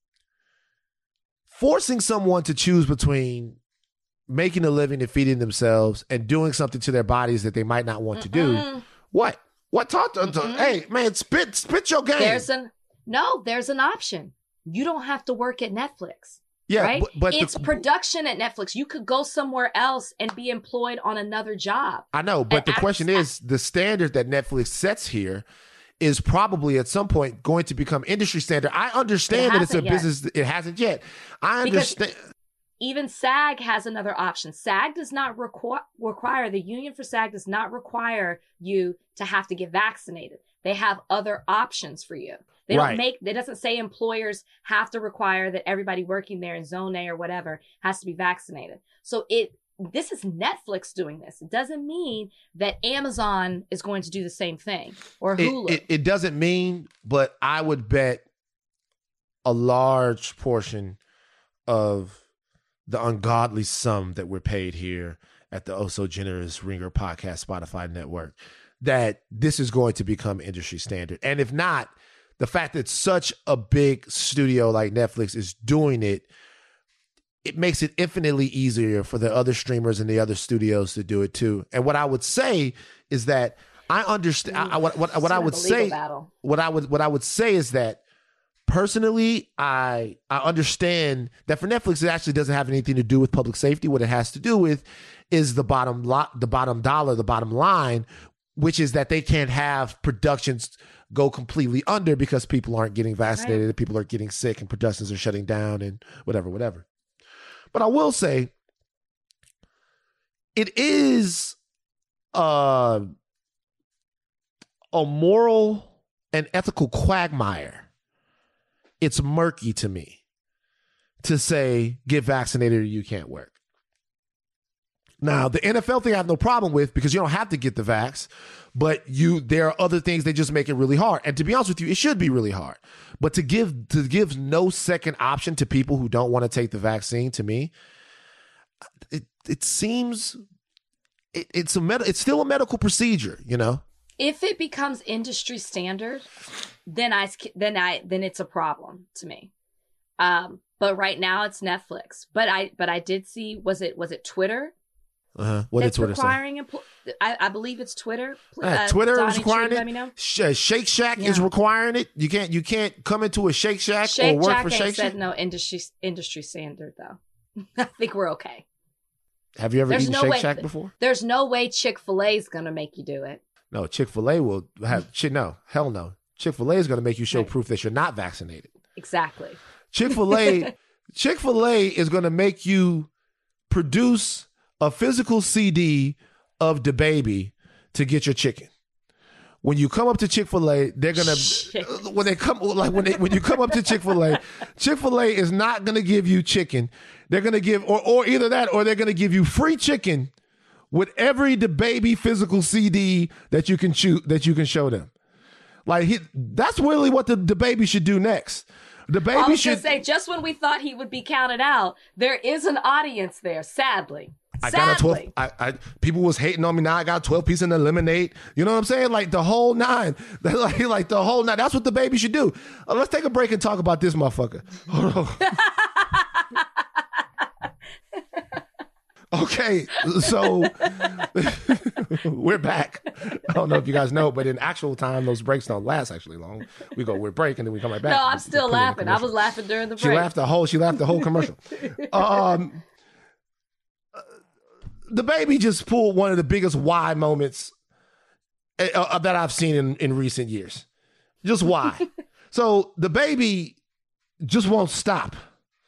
forcing someone to choose between making a living and feeding themselves and doing something to their bodies that they might not want to do. Mm-mm. What? What talk to, to Mm-mm. hey man, spit spit your game. There's an no, there's an option. You don't have to work at Netflix. yeah, right? but, but it's the, production at Netflix. You could go somewhere else and be employed on another job. I know, but the I- question is the standard that Netflix sets here is probably at some point going to become industry standard. I understand that it's a hasn't yet. business. It hasn't yet. I Because- understand. Even SAG has another option. SAG does not requ- require, the union for SAG does not require you to have to get vaccinated. They have other options for you. They Right. don't make, it doesn't say employers have to require that everybody working there in Zone A or whatever has to be vaccinated. So it, this is Netflix doing this. It doesn't mean that Amazon is going to do the same thing or It, Hulu. it, it doesn't mean, but I would bet a large portion of the ungodly sum that we're paid here at the Oh So Generous Ringer Podcast Spotify network, that this is going to become industry standard. And if not, the fact that such a big studio like Netflix is doing it, it makes it infinitely easier for the other streamers and the other studios to do it too. And what I would say is that I understand. I, what what, what I would say, battle. what I would what I would say is that personally, I I understand that for Netflix, it actually doesn't have anything to do with public safety. What it has to do with is the bottom lo- the bottom dollar, the bottom line, which is that they can't have productions go completely under because people aren't getting vaccinated, right. people are getting sick, and productions are shutting down, and whatever, whatever. But I will say, it is uh, a moral and ethical quagmire. It's murky to me to say, get vaccinated or you can't work. Now, the N F L thing I have no problem with because you don't have to get the vax, but you there are other things that just make it really hard. And to be honest with you, it should be really hard. But to give to give no second option to people who don't want to take the vaccine, to me, it it seems it, it's a med- it's still a medical procedure, you know. If it becomes industry standard, then I then I then it's a problem to me. Um, but right now it's Netflix. But I but I did see was it was it Twitter? Uh-huh. What that's did Twitter requiring say? Empl- I, I believe it's Twitter. Uh, Twitter Donnie is requiring Tree, it. let me know. Sh- Shake Shack yeah. is requiring it. You can't you can't come into a Shake Shack Shake or work Shack for ain't Shake said Shack. No industry industry standard though. I think we're okay. Have you ever there's eaten no Shake way, Shack before? There's no way Chick-fil-A is gonna make you do it. No, Chick-fil-A will have shit. No, hell no. Chick-fil-A is going to make you show right. proof that you're not vaccinated. Exactly. Chick-fil-A, Chick-fil-A is going to make you produce a physical C D of DaBaby to get your chicken. When you come up to Chick-fil-A, they're gonna when they come like when they when you come up to Chick-fil-A, Chick-fil-A is not gonna give you chicken. They're gonna give or or either that or they're gonna give you free chicken with every DaBaby physical C D that you can choose that you can show them. Like he, that's really what the DaBaby should do next. DaBaby I was should gonna say just when we thought he would be counted out, there is an audience there. Sadly. I Sadly. got a twelve. I, I people was hating on me. Now I got twelve piece in the lemonade. You know what I'm saying? Like the whole nine. Like, like the whole nine. That's what DaBaby should do. Uh, let's take a break and talk about this motherfucker. Hold on. Okay, so we're back. I don't know if you guys know, but in actual time, those breaks don't last actually long. We go, we're break, and then we come right back. No, I'm still laughing. I was laughing during the break. She laughed the whole. She laughed the whole commercial. um. DaBaby just pulled one of the biggest why moments uh, that I've seen in, in recent years. Just why. So DaBaby just won't stop.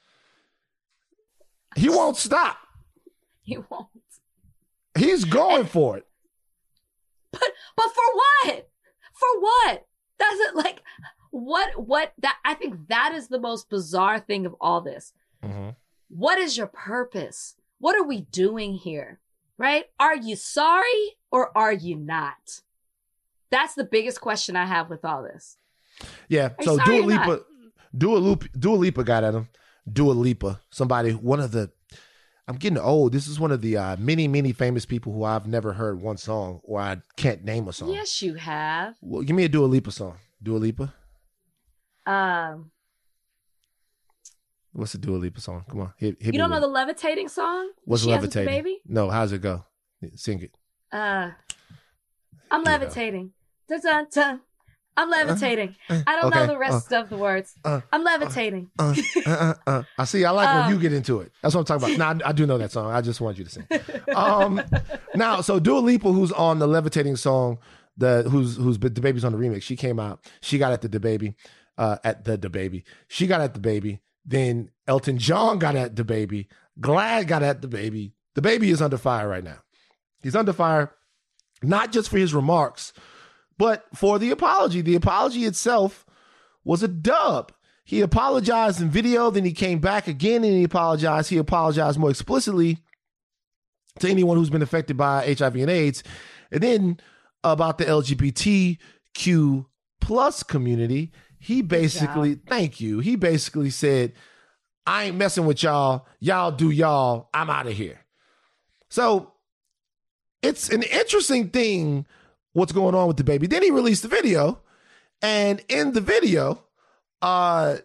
He won't stop. He won't. He's going and, for it. But but for what? For what? That's it. Like what? What? That I think that is the most bizarre thing of all this. Mm-hmm. What is your purpose? What are we doing here? Right? Are you sorry or are you not? That's the biggest question I have with all this. Yeah. Are so Dua Lipa, Dua Lipa, Dua Lipa got at him. Dua Lipa, somebody, one of the, I'm getting old. This is one of the uh, many, many famous people who I've never heard one song or I can't name a song. Yes, you have. Well, give me a Dua Lipa song. Dua Lipa. Um. What's the Dua Lipa song? Come on, hit, hit you me don't know with the Levitating song? What's she Levitating? Baby? No, how's it go? Sing it. Uh, I'm Here levitating. Dun, dun, dun. I'm levitating. Uh, uh, I don't okay. know the rest uh, of the words. Uh, I'm levitating. Uh, uh, uh, uh. I see. I like um, when you get into it. That's what I'm talking about. Now I, I do know that song. I just want you to sing. Um, now, so Dua Lipa, who's on the Levitating song, the who's who's DaBaby's on the remix. She came out. She got at the DaBaby, uh, at the DaBaby. She got at DaBaby. Then Elton John got at DaBaby. Glad got at DaBaby. DaBaby is under fire right now. He's under fire, not just for his remarks, but for the apology. The apology itself was a dub. He apologized in video, then he came back again and he apologized. He apologized more explicitly to anyone who's been affected by H I V and AIDS. And then about the L G B T Q plus community, he basically, thank you. He basically said, I ain't messing with y'all. Y'all do y'all. I'm out of here. So it's an interesting thing what's going on with the baby. Then he released the video, and in the video, uh,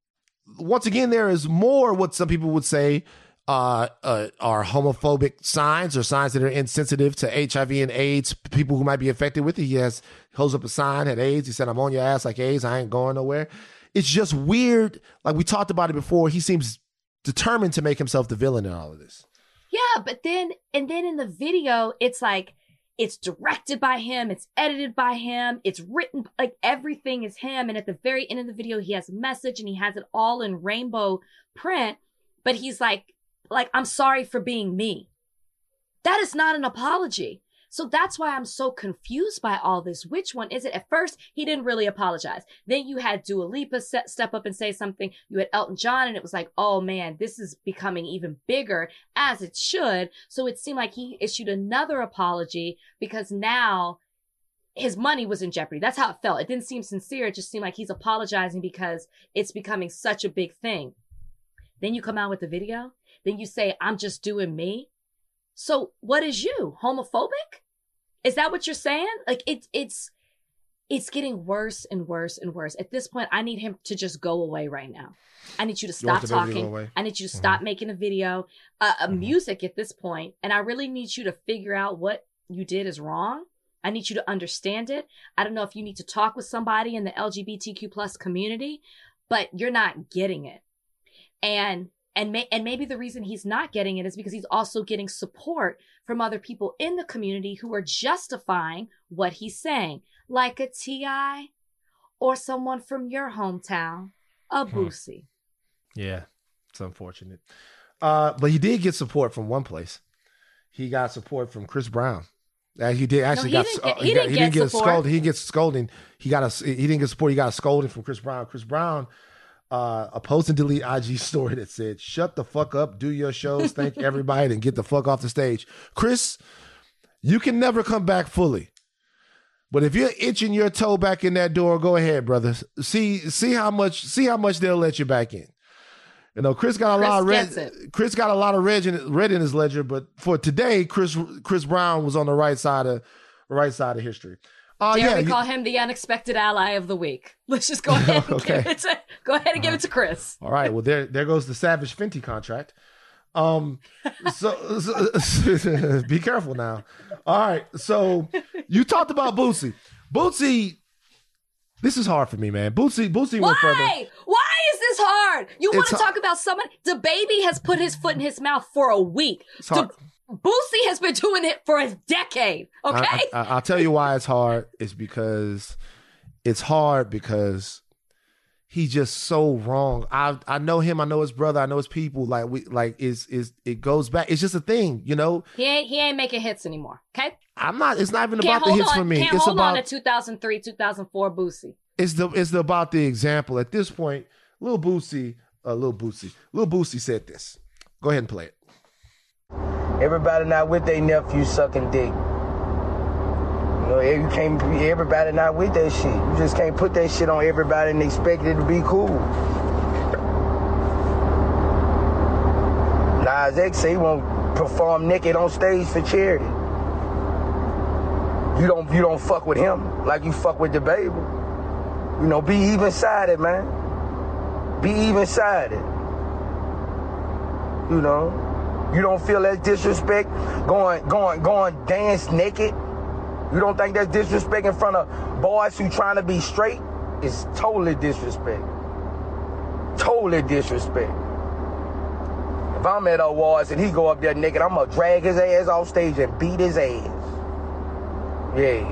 once again, there is more what some people would say uh, uh, are homophobic signs or signs that are insensitive to H I V and AIDS, people who might be affected with it. He has holds up a sign, had AIDS. He said, I'm on your ass like AIDS. I ain't going nowhere. It's just weird. Like we talked about it before. He seems determined to make himself the villain in all of this. Yeah, but then, and then in the video, it's like, it's directed by him. It's edited by him. It's written, like everything is him. And at the very end of the video, he has a message and he has it all in rainbow print. But he's like, like, I'm sorry for being me. That is not an apology. So that's why I'm so confused by all this. Which one is it? At first, he didn't really apologize. Then you had Dua Lipa set, step up and say something. You had Elton John, and it was like, oh man, this is becoming even bigger, as it should. So it seemed like he issued another apology because now his money was in jeopardy. That's how it felt. It didn't seem sincere. It just seemed like he's apologizing because it's becoming such a big thing. Then you come out with the video. Then you say, I'm just doing me. So what is you? Homophobic? Is that what you're saying? Like it's it's it's getting worse and worse and worse. At this point, I need him to just go away right now. I need you to stop you talking. To I need you to mm-hmm. stop making a video, uh, a mm-hmm. music at this point. And I really need you to figure out what you did is wrong. I need you to understand it. I don't know if you need to talk with somebody in the L G B T Q plus community, but you're not getting it. And And may, and maybe the reason he's not getting it is because he's also getting support from other people in the community who are justifying what he's saying, like a T I or someone from your hometown, a Boosie. Yeah, it's unfortunate. Uh, but he did get support from one place. He got support from Chris Brown. Uh, he did actually no, he got. Get, uh, he, he didn't, got, he didn't get, get support. Scolded. He didn't get scolding. He got a. He didn't get support. He got a scolding from Chris Brown. Chris Brown. Uh, a post and delete I G story that said, shut the fuck up, do your shows, thank everybody, and get the fuck off the stage. Chris, you can never come back fully. But if you're itching your toe back in that door, go ahead, brother. See see how much see how much they'll let you back in. You know, Chris got a Chris lot of red. It. Chris got a lot of red in, red in his ledger, but for today, Chris Chris Brown was on the right side of right side of history. Uh, Dare yeah, we you, call him the unexpected ally of the week? Let's just go ahead and okay. give it to go ahead and give it to Chris. All right. Well, there there goes the Savage Fenty contract. Um, so, so be careful now. All right. So you talked about Boosie. Boosie. This is hard for me, man. Boosie. Boosie Why? went further. Why is this hard? You want It's to ha- talk about someone? The baby has put his foot in his mouth for a week. It's hard. The- Boosie has been doing it for a decade, okay? I, I, I'll tell you why it's hard. It's because it's hard because he's just so wrong. I I know him. I know his brother. I know his people. Like we like is is it goes back. It's just a thing, you know. He ain't he ain't making hits anymore. Okay. I'm not. It's not even Can't about the hits on, for me. Can't It's hold about on to two thousand three, two thousand four Boosie. It's the it's the, about the example. At this point, Lil Boosie, uh, Lil Boosie, Lil Boosie said this. Go ahead and play it. Everybody not with their nephew sucking dick. You know, you can't be everybody not with that shit. You just can't put that shit on everybody and expect it to be cool. Nas X say he won't perform naked on stage for charity. You don't you don't fuck with him like you fuck with the baby. You know, be even-sided, man. Be even-sided. You know. You don't feel that disrespect going, going, going dance naked? You don't think that's disrespect in front of boys who trying to be straight? It's totally disrespect. Totally disrespect. If I'm at awards and he go up there naked, I'm gonna drag his ass off stage and beat his ass. Yeah.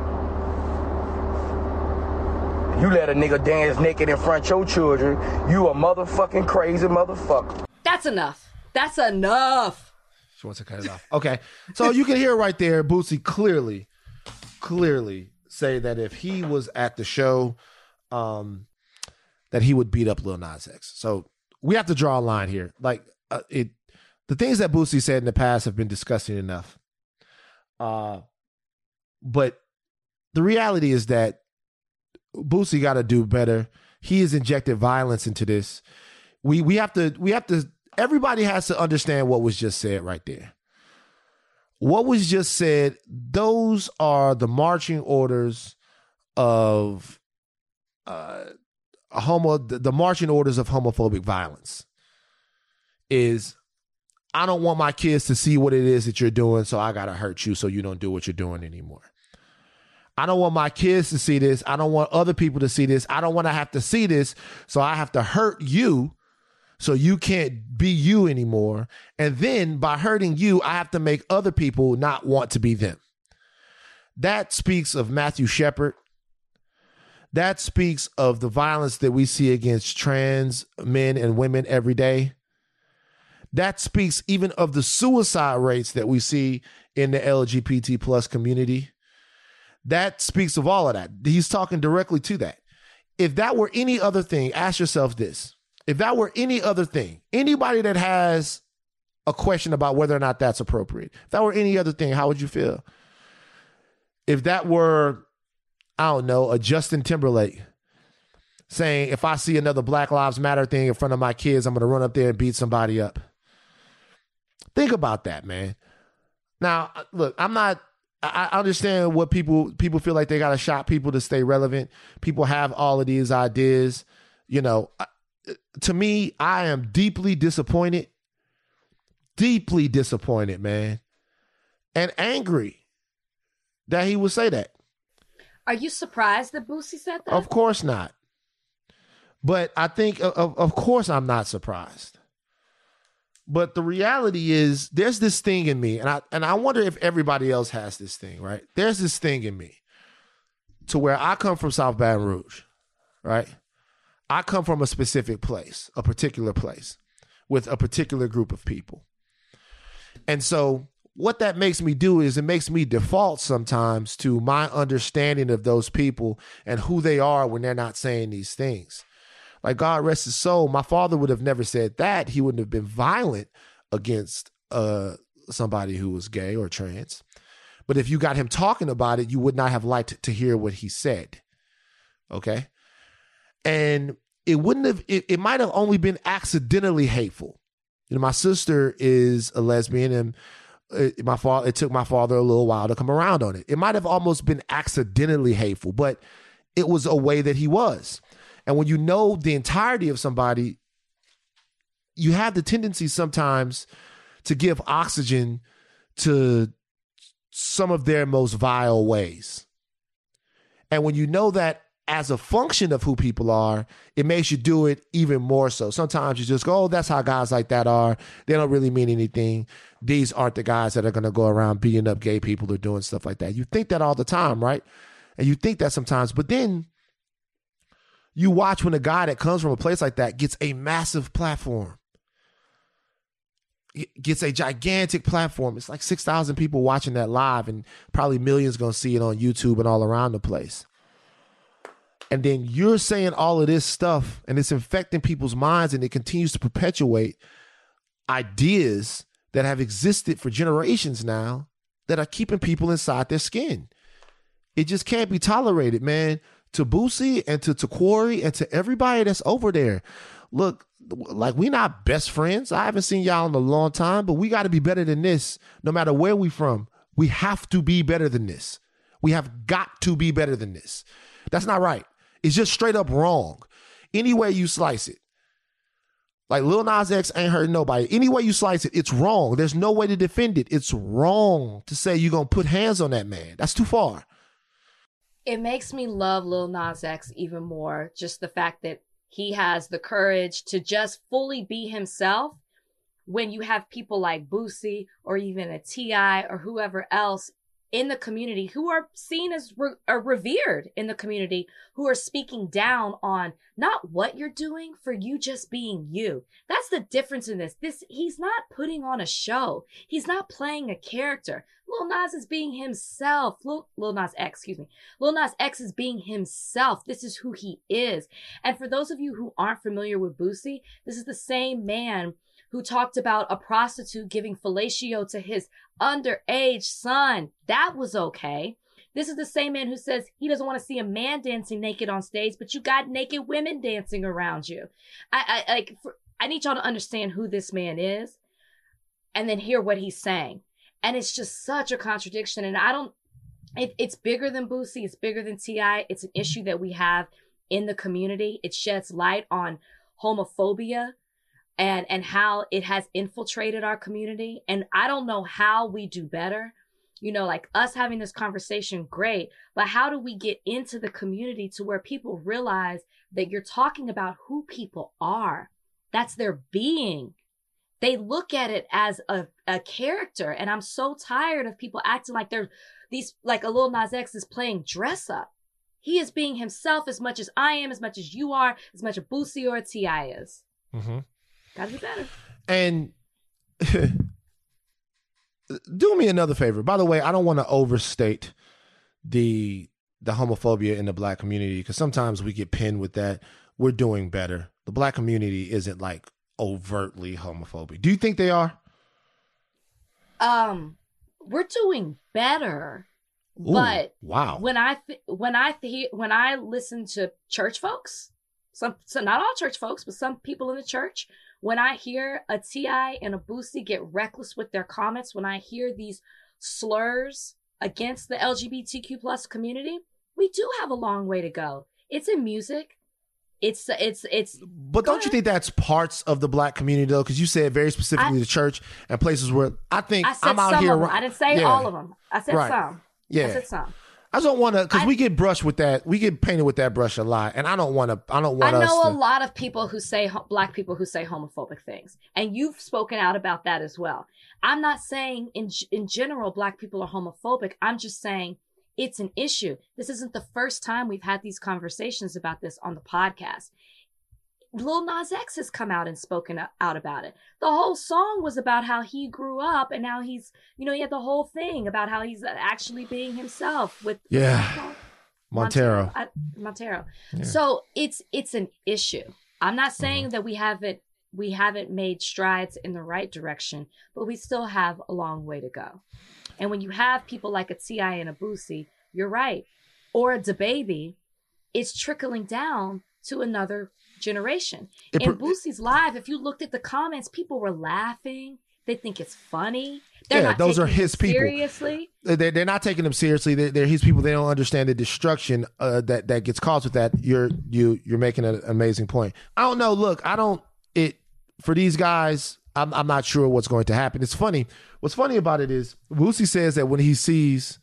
You let a nigga dance naked in front of your children, you a motherfucking crazy motherfucker. That's enough. That's enough. She wants to cut it off. Okay. So you can hear right there, Boosie clearly, clearly say that if he was at the show, um, that he would beat up Lil Nas X. So we have to draw a line here. Like uh, it, the things that Boosie said in the past have been disgusting enough. Uh, but the reality is that Boosie got to do better. He has injected violence into this. We we have to we have to. Everybody has to understand what was just said right there. what was just said, those are the marching orders of uh, homo. The marching orders of homophobic violence is, I don't want my kids to see what it is that you're doing, so I gotta hurt you so you don't do what you're doing anymore. I don't want my kids to see this. I don't want other people to see this. I don't want to have to see this, so I have to hurt you so you can't be you anymore. And then by hurting you, I have to make other people not want to be them. That speaks of Matthew Shepard. That speaks of the violence that we see against trans men and women every day. That speaks even of the suicide rates that we see in the L G B T plus community. That speaks of all of that. He's talking directly to that. If that were any other thing, ask yourself this. If that were any other thing, anybody that has a question about whether or not that's appropriate, if that were any other thing, how would you feel? If that were, I don't know, a Justin Timberlake saying, if I see another Black Lives Matter thing in front of my kids, I'm going to run up there and beat somebody up. Think about that, man. Now, look, I'm not, I understand what people people feel like they got to shock people to stay relevant. People have all of these ideas. You know, to me, I am deeply disappointed, deeply disappointed, man, and angry that he would say that. Are you surprised that Boosie said that? Of course not. But I think, of, of course, I'm not surprised. But the reality is, there's this thing in me, and I and I wonder if everybody else has this thing, right? There's this thing in me to where I come from South Baton Rouge, right? I come from a specific place, a particular place, with a particular group of people. And so what that makes me do is it makes me default sometimes to my understanding of those people and who they are when they're not saying these things. Like, God rest his soul, my father would have never said that. He wouldn't have been violent against uh, somebody who was gay or trans. But if you got him talking about it, you would not have liked to hear what he said. Okay? And it wouldn't have, it, it might have only been accidentally hateful. You know, my sister is a lesbian, and it, my father, it took my father a little while to come around on it. It might have almost been accidentally hateful, but it was a way that he was. And when you know the entirety of somebody, you have the tendency sometimes to give oxygen to some of their most vile ways. And when you know that as a function of who people are, it makes you do it even more so. Sometimes you just go, oh, that's how guys like that are. They don't really mean anything. These aren't the guys that are going to go around beating up gay people or doing stuff like that. You think that all the time, right? And you think that sometimes, but then you watch when a guy that comes from a place like that gets a massive platform, gets a gigantic platform. It's like six thousand people watching that live, and probably millions going to see it on YouTube and all around the place. And then you're saying all of this stuff, and it's infecting people's minds, and it continues to perpetuate ideas that have existed for generations now that are keeping people inside their skin. It just can't be tolerated, man. To Boosie and to, to Quarry and to everybody that's over there. Look, like, we not best friends. I haven't seen y'all in a long time, but we got to be better than this. No matter where we from, we have to be better than this. We have got to be better than this. That's not right. It's just straight up wrong. Any way you slice it. Like, Lil Nas X ain't hurting nobody. Any way you slice it, it's wrong. There's no way to defend it. It's wrong to say you're going to put hands on that man. That's too far. It makes me love Lil Nas X even more. Just the fact that he has the courage to just fully be himself when you have people like Boosie or even a T I or whoever else in the community who are seen as re- are revered in the community, who are speaking down on not what you're doing, for you just being you. That's the difference in this. This, he's not putting on a show. He's not playing a character. Lil Nas is being himself. Lil, Lil Nas X, excuse me. Lil Nas X is being himself. This is who he is. And for those of you who aren't familiar with Boosie, this is the same man who talked about a prostitute giving fellatio to his underage son. That was okay. This is the same man who says he doesn't want to see a man dancing naked on stage, but you got naked women dancing around you. I, I like. For, I need y'all to understand who this man is, and then hear what he's saying. And it's just such a contradiction. And I don't, it, it's bigger than Boosie. It's bigger than T I. It's an issue that we have in the community. It sheds light on homophobia and, and how it has infiltrated our community. And I don't know how we do better. You know, like us having this conversation, great. But how do we get into the community to where people realize that you're talking about who people are? That's their being. They look at it as a, a character. And I'm so tired of people acting like they're these, like a Lil Nas X is playing dress up. He is being himself as much as I am, as much as you are, as much as Boosie or T I is. Mm-hmm. Gotta be better. And do me another favor. By the way, I don't want to overstate the the homophobia in the black community, because sometimes we get pinned with that. We're doing better. The black community isn't like overtly homophobic. Do you think they are? Um, we're doing better. Ooh, but wow. When I th- when I th- when I listen to church folks, some so not all church folks, but some people in the church, when I hear a T I and a Boosie get reckless with their comments, when I hear these slurs against the L G B T Q plus community, we do have a long way to go. It's in music. It's it's it's. But don't you think that's parts of the black community though? Because you said very specifically I, the church and places where I think I said I'm out some here. Of them. I didn't say yeah. all of them. I said right. some. Yeah. I said some. I don't want to, because we get brushed with that. We get painted with that brush a lot, and I don't want to. I don't want. I know us to, a lot of people who say black people who say homophobic things, and you've spoken out about that as well. I'm not saying in in general black people are homophobic. I'm just saying it's an issue. This isn't the first time we've had these conversations about this on the podcast. Lil Nas X has come out and spoken out about it. The whole song was about how he grew up and now he's, you know, he had the whole thing about how he's actually being himself with yeah, Montero. Montero. I, Montero. Yeah. So it's it's an issue. I'm not saying mm-hmm. that we haven't we haven't made strides in the right direction, but we still have a long way to go. And when you have people like a T I and a Boosie, you're right, or a DaBaby, it's trickling down to another generation. It in pro- Boosie's live, if you looked at the comments, people were laughing. They think it's funny. They're yeah, not those are his people. Seriously, they're, they're not taking them seriously. They're, they're his people. They don't understand the destruction uh, that that gets caused with that. You're you you're making an amazing point. I don't know. Look, I don't. It for these guys. I'm I'm not sure what's going to happen. It's funny. What's funny about it is Boosie says that when he sees.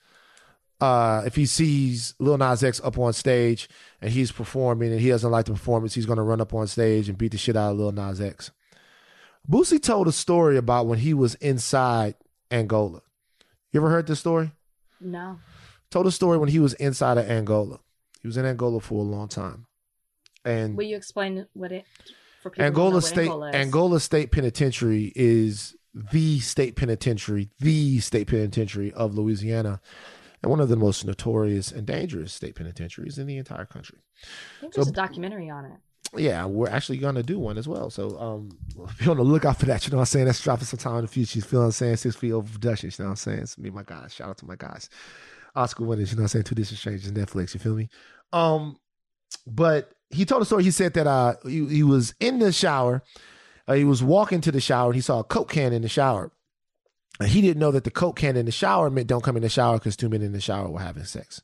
Uh, if he sees Lil Nas X up on stage and he's performing and he doesn't like the performance, he's going to run up on stage and beat the shit out of Lil Nas X. Boosie told a story about when he was inside Angola. You ever heard this story? No. Told a story when he was inside of Angola. He was in Angola for a long time. And will you explain what it for people Angola who know what State Angola is? Angola State Penitentiary is the state penitentiary, the state penitentiary of Louisiana. And one of the most notorious and dangerous state penitentiaries in the entire country. I think there's so, a documentary on it. Yeah, we're actually going to do one as well. So um, be on the lookout for that. You know what I'm saying? That's dropping sometime in the future. You feel what I'm saying? Six feet over Productions. You know what I'm saying? It's me and my guys. Shout out to my guys. Oscar winners. You know what I'm saying? Two Distant Strangers, Netflix. You feel me? Um, but he told a story. He said that uh, he, he was in the shower. Uh, he was walking to the shower and he saw a Coke can in the shower. He didn't know that the Coke can in the shower meant don't come in the shower because two men in the shower were having sex.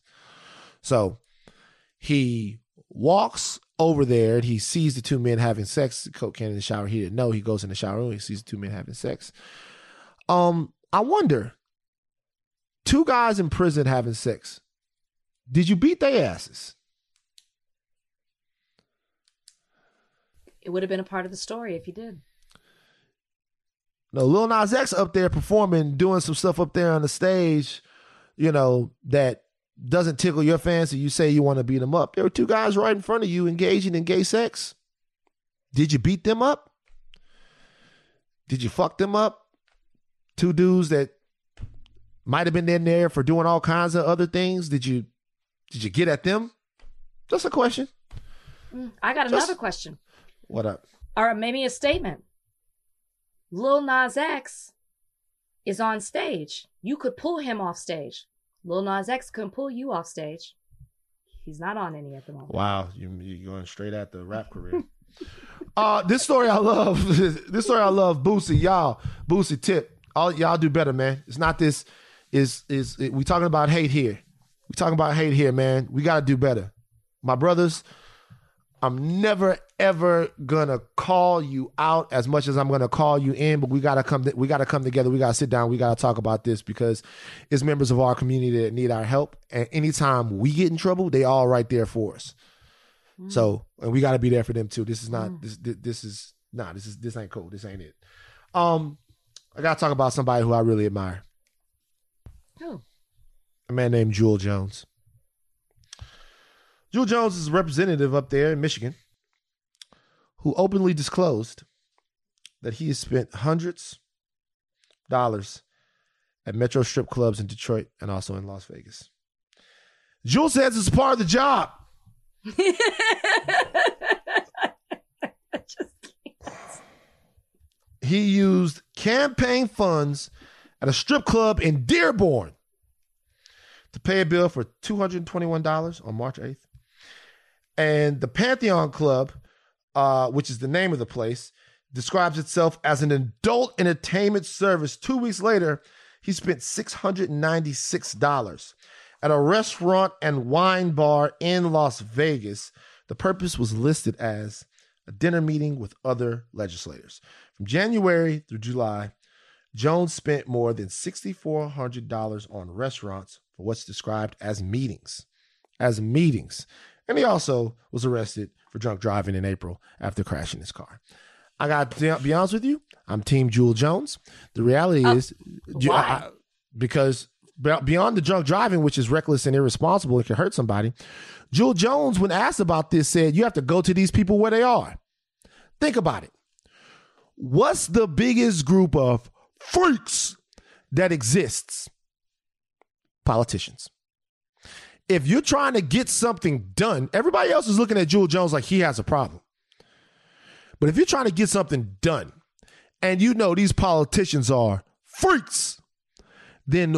So he walks over there and he sees the two men having sex. The Coke can in the shower. He didn't know. He goes in the shower room. He sees the two men having sex. Um, I wonder, two guys in prison having sex. Did you beat their asses? It would have been a part of the story if you did. No, Lil Nas X up there performing, doing some stuff up there on the stage, you know, that doesn't tickle your fancy. You say you want to beat them up. There were two guys right in front of you engaging in gay sex. Did you beat them up? Did you fuck them up? Two dudes that might have been in there for doing all kinds of other things. Did you did you get at them? Just a question. I got Just, another question. What up? Or maybe a statement. Lil Nas X is on stage. You could pull him off stage. Lil Nas X couldn't pull you off stage. He's not on any at the moment. Wow, you, you're going straight at the rap career. uh, this story I love. This story I love. Boosie, y'all. Boosie tip. All y'all do better, man. It's not this. Is is it, we talking about hate here? We talking about hate here, man. We got to do better, my brothers. I'm never ever gonna call you out as much as I'm gonna call you in, but we gotta come. We gotta come together. We gotta sit down. We gotta talk about this because it's members of our community that need our help. And anytime we get in trouble, they all right there for us. Mm. So, and we gotta be there for them too. This is not. Mm. This, this this is nah. This is this ain't cool. This ain't it. Um, I gotta talk about somebody who I really admire. Who? A man named Jewel Jones. Jewel Jones is a representative up there in Michigan who openly disclosed that he has spent hundreds of dollars at Metro strip clubs in Detroit and also in Las Vegas. Jewel says it's part of the job. He used campaign funds at a strip club in Dearborn to pay a bill for two hundred twenty-one dollars on March eighth. And the Pantheon Club, uh, which is the name of the place, describes itself as an adult entertainment service. Two weeks later, he spent six hundred ninety-six dollars at a restaurant and wine bar in Las Vegas. The purpose was listed as a dinner meeting with other legislators. From January through July, Jones spent more than six thousand four hundred dollars on restaurants for what's described as meetings. As meetings. And he also was arrested for drunk driving in April after crashing his car. I got to be honest with you, I'm Team Jewel Jones. The reality oh, is, why? I, because beyond the drunk driving, which is reckless and irresponsible and can hurt somebody, Jewel Jones, when asked about this, said, you have to go to these people where they are. Think about it. What's the biggest group of freaks that exists? Politicians. If you're trying to get something done, everybody else is looking at Jewel Jones like he has a problem. But if you're trying to get something done and you know these politicians are freaks, then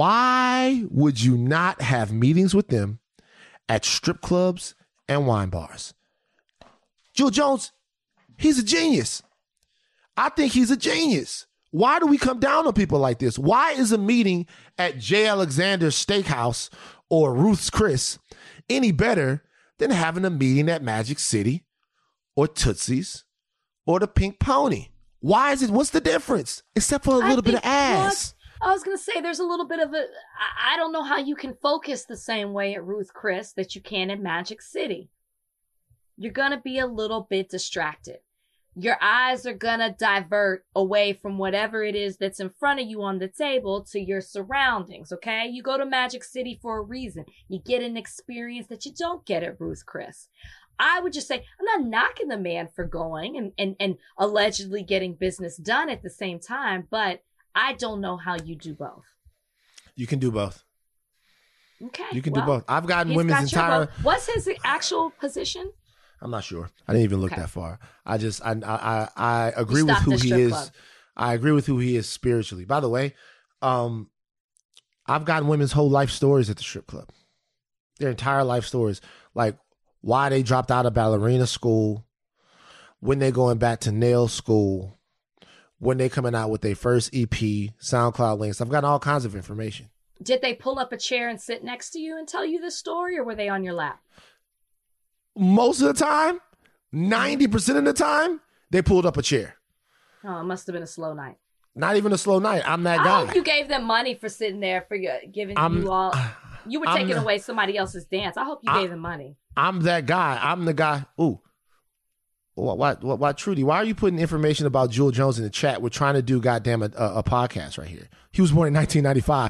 why would you not have meetings with them at strip clubs and wine bars? Jewel Jones, he's a genius. I think he's a genius. Why do we come down on people like this? Why is a meeting at J. Alexander's Steakhouse or Ruth's Chris any better than having a meeting at Magic City or Tootsie's or the Pink Pony? Why is it? What's the difference? Except for a little bit of ass. What? I was going to say there's a little bit of a, I don't know how you can focus the same way at Ruth Chris that you can at Magic City. You're going to be a little bit distracted. Your eyes are going to divert away from whatever it is that's in front of you on the table to your surroundings, okay? You go to Magic City for a reason. You get an experience that you don't get at Ruth Chris. I would just say, I'm not knocking the man for going and, and, and allegedly getting business done at the same time, but I don't know how you do both. You can do both. Okay. You can well, do both. I've gotten women's entire... What's his actual position? I'm not sure. I didn't even look okay. that far. I just, I, I, I agree you with who he is. Club. I agree with who he is spiritually. By the way, um, I've gotten women's whole life stories at the strip club. Their entire life stories, like why they dropped out of ballerina school, when they're going back to nail school, when they're coming out with their first E P, SoundCloud links. I've gotten all kinds of information. Did they pull up a chair and sit next to you and tell you this story, or were they on your lap? Most of the time, ninety percent of the time, they pulled up a chair. Oh, it must have been a slow night. Not even a slow night. I'm that I guy. I hope you gave them money for sitting there for your, giving I'm, you all. You were I'm taking the, away somebody else's dance. I hope you I, gave them money. I'm that guy. I'm the guy. Ooh. Why, why, why, why, Trudy, why are you putting information about Jewel Jones in the chat? We're trying to do goddamn a, a, a podcast right here. He was born in nineteen ninety-five.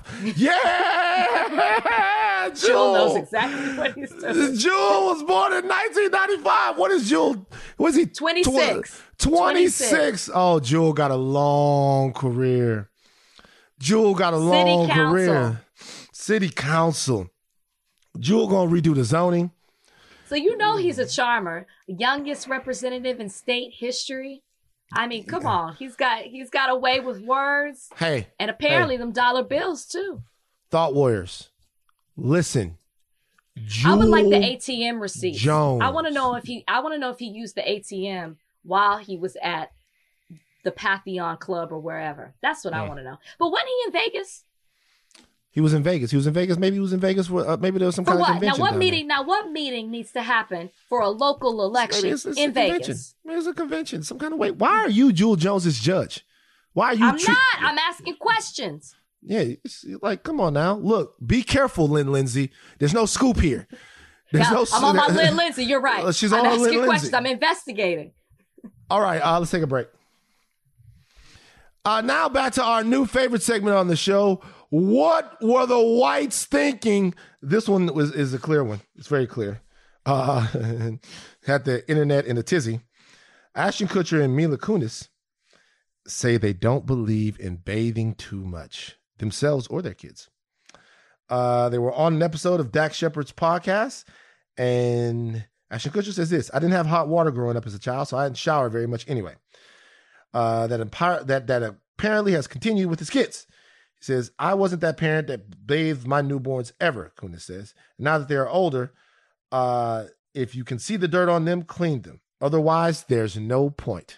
Yeah! Jewel. Jewel knows exactly what he's doing. Jewel was born in nineteen ninety-five. What is Jewel? Was he? twenty-six. twenty-six. Oh, Jewel got a long career. Jewel got a City long Council. career. City Council. Jewel gonna redo the zoning. So you know he's a charmer. Youngest representative in state history. I mean, come on. He's got he's got a way with words. Hey. And apparently hey. them dollar bills too. Thought warriors. Listen. Jewel I would like the A T M receipts. Jones. I want to know if he I want to know if he used the A T M while he was at the Pantheon Club or wherever. That's what Mm. I want to know. But wasn't he in Vegas? He was in Vegas. He was in Vegas. Maybe he was in Vegas for uh, maybe there was some For kind what? of convention. Now what down meeting? Now what meeting needs to happen for a local there. election Maybe it's, it's in a convention. Vegas? Maybe it's a convention, some kind of way. Why are you Jewel Jones's judge? Why are you? I'm treat- not. I'm asking questions. Yeah, it's like, come on now. Look, be careful, Lynn Lindsay. There's no scoop here. There's Yeah, no. I'm on my Lynn Lindsay. You're right. She's I'm on her asking Lynn questions. Lindsay. I'm investigating. All right, uh, let's take a break. Uh, now back to our new favorite segment on the show. What were the whites thinking? This one was is a clear one. It's very clear. Uh, had the internet in a tizzy. Ashton Kutcher and Mila Kunis say they don't believe in bathing too much, themselves or their kids. Uh, they were on an episode of Dax Shepard's podcast, and Ashton Kutcher says this: I didn't have hot water growing up as a child, so I didn't shower very much anyway. Uh, that, empire, that, that apparently has continued with his kids. He says, I wasn't that parent that bathed my newborns ever, Kunis says. Now that they are older, uh, if you can see the dirt on them, clean them. Otherwise, there's no point.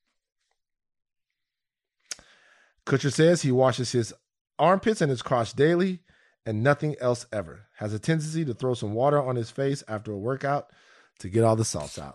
Kutcher says he washes his armpits and his crotch daily and nothing else ever. Has a tendency to throw some water on his face after a workout to get all the salts out.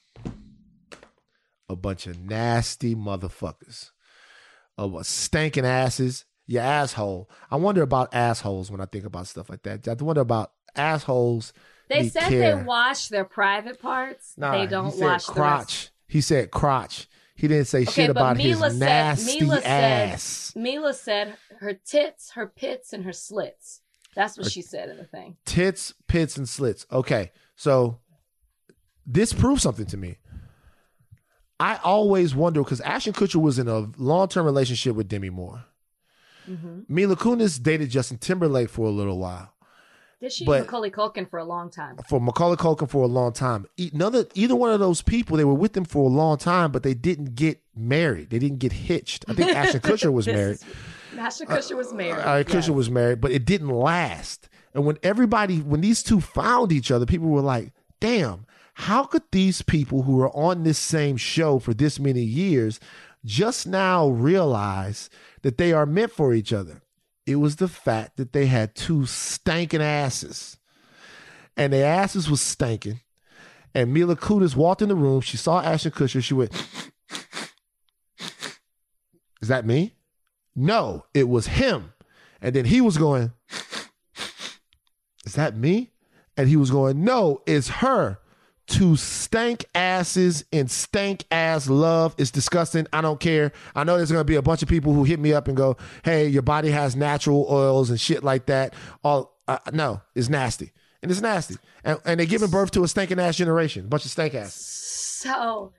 A bunch of nasty motherfuckers. Of stanking asses. You asshole. I wonder about assholes when I think about stuff like that. I wonder about assholes. They need said care. they wash their private parts. Nah, they don't he said wash the crotch. rest. He said crotch. He didn't say Okay, shit but about Mila his said- nasty Mila ass. said- Mila said her tits, her pits, and her slits. That's what she said in the thing. Tits, pits, and slits. Okay, so this proves something to me. I always wonder, because Ashton Kutcher was in a long-term relationship with Demi Moore. Mm-hmm. Mila Kunis dated Justin Timberlake for a little while. Did she? But- Macaulay Culkin for a long time. For Macaulay Culkin for a long time. E- Another, either one of those people, they were with them for a long time, but they didn't get married. They didn't get hitched. I think Ashton Kutcher was This married. is- Ashton Kutcher was married. Uh, Kutcher yes. was married, but it didn't last. And when everybody, when these two found each other, people were like, damn, how could these people who are on this same show for this many years just now realize that they are meant for each other? It was the fact that they had two stankin' asses. And their asses was stankin'. And Mila Kunis walked in the room. She saw Ashton Kutcher. She went, is that me? No, it was him. And then he was going, is that me? And he was going, no, it's her. Two stank asses and stank ass love. It's disgusting. I don't care. I know there's going to be a bunch of people who hit me up and go, hey, your body has natural oils and shit like that. All uh, no, it's nasty. And it's nasty. And, and they're giving birth to a stinking ass generation. A bunch of stank asses. So,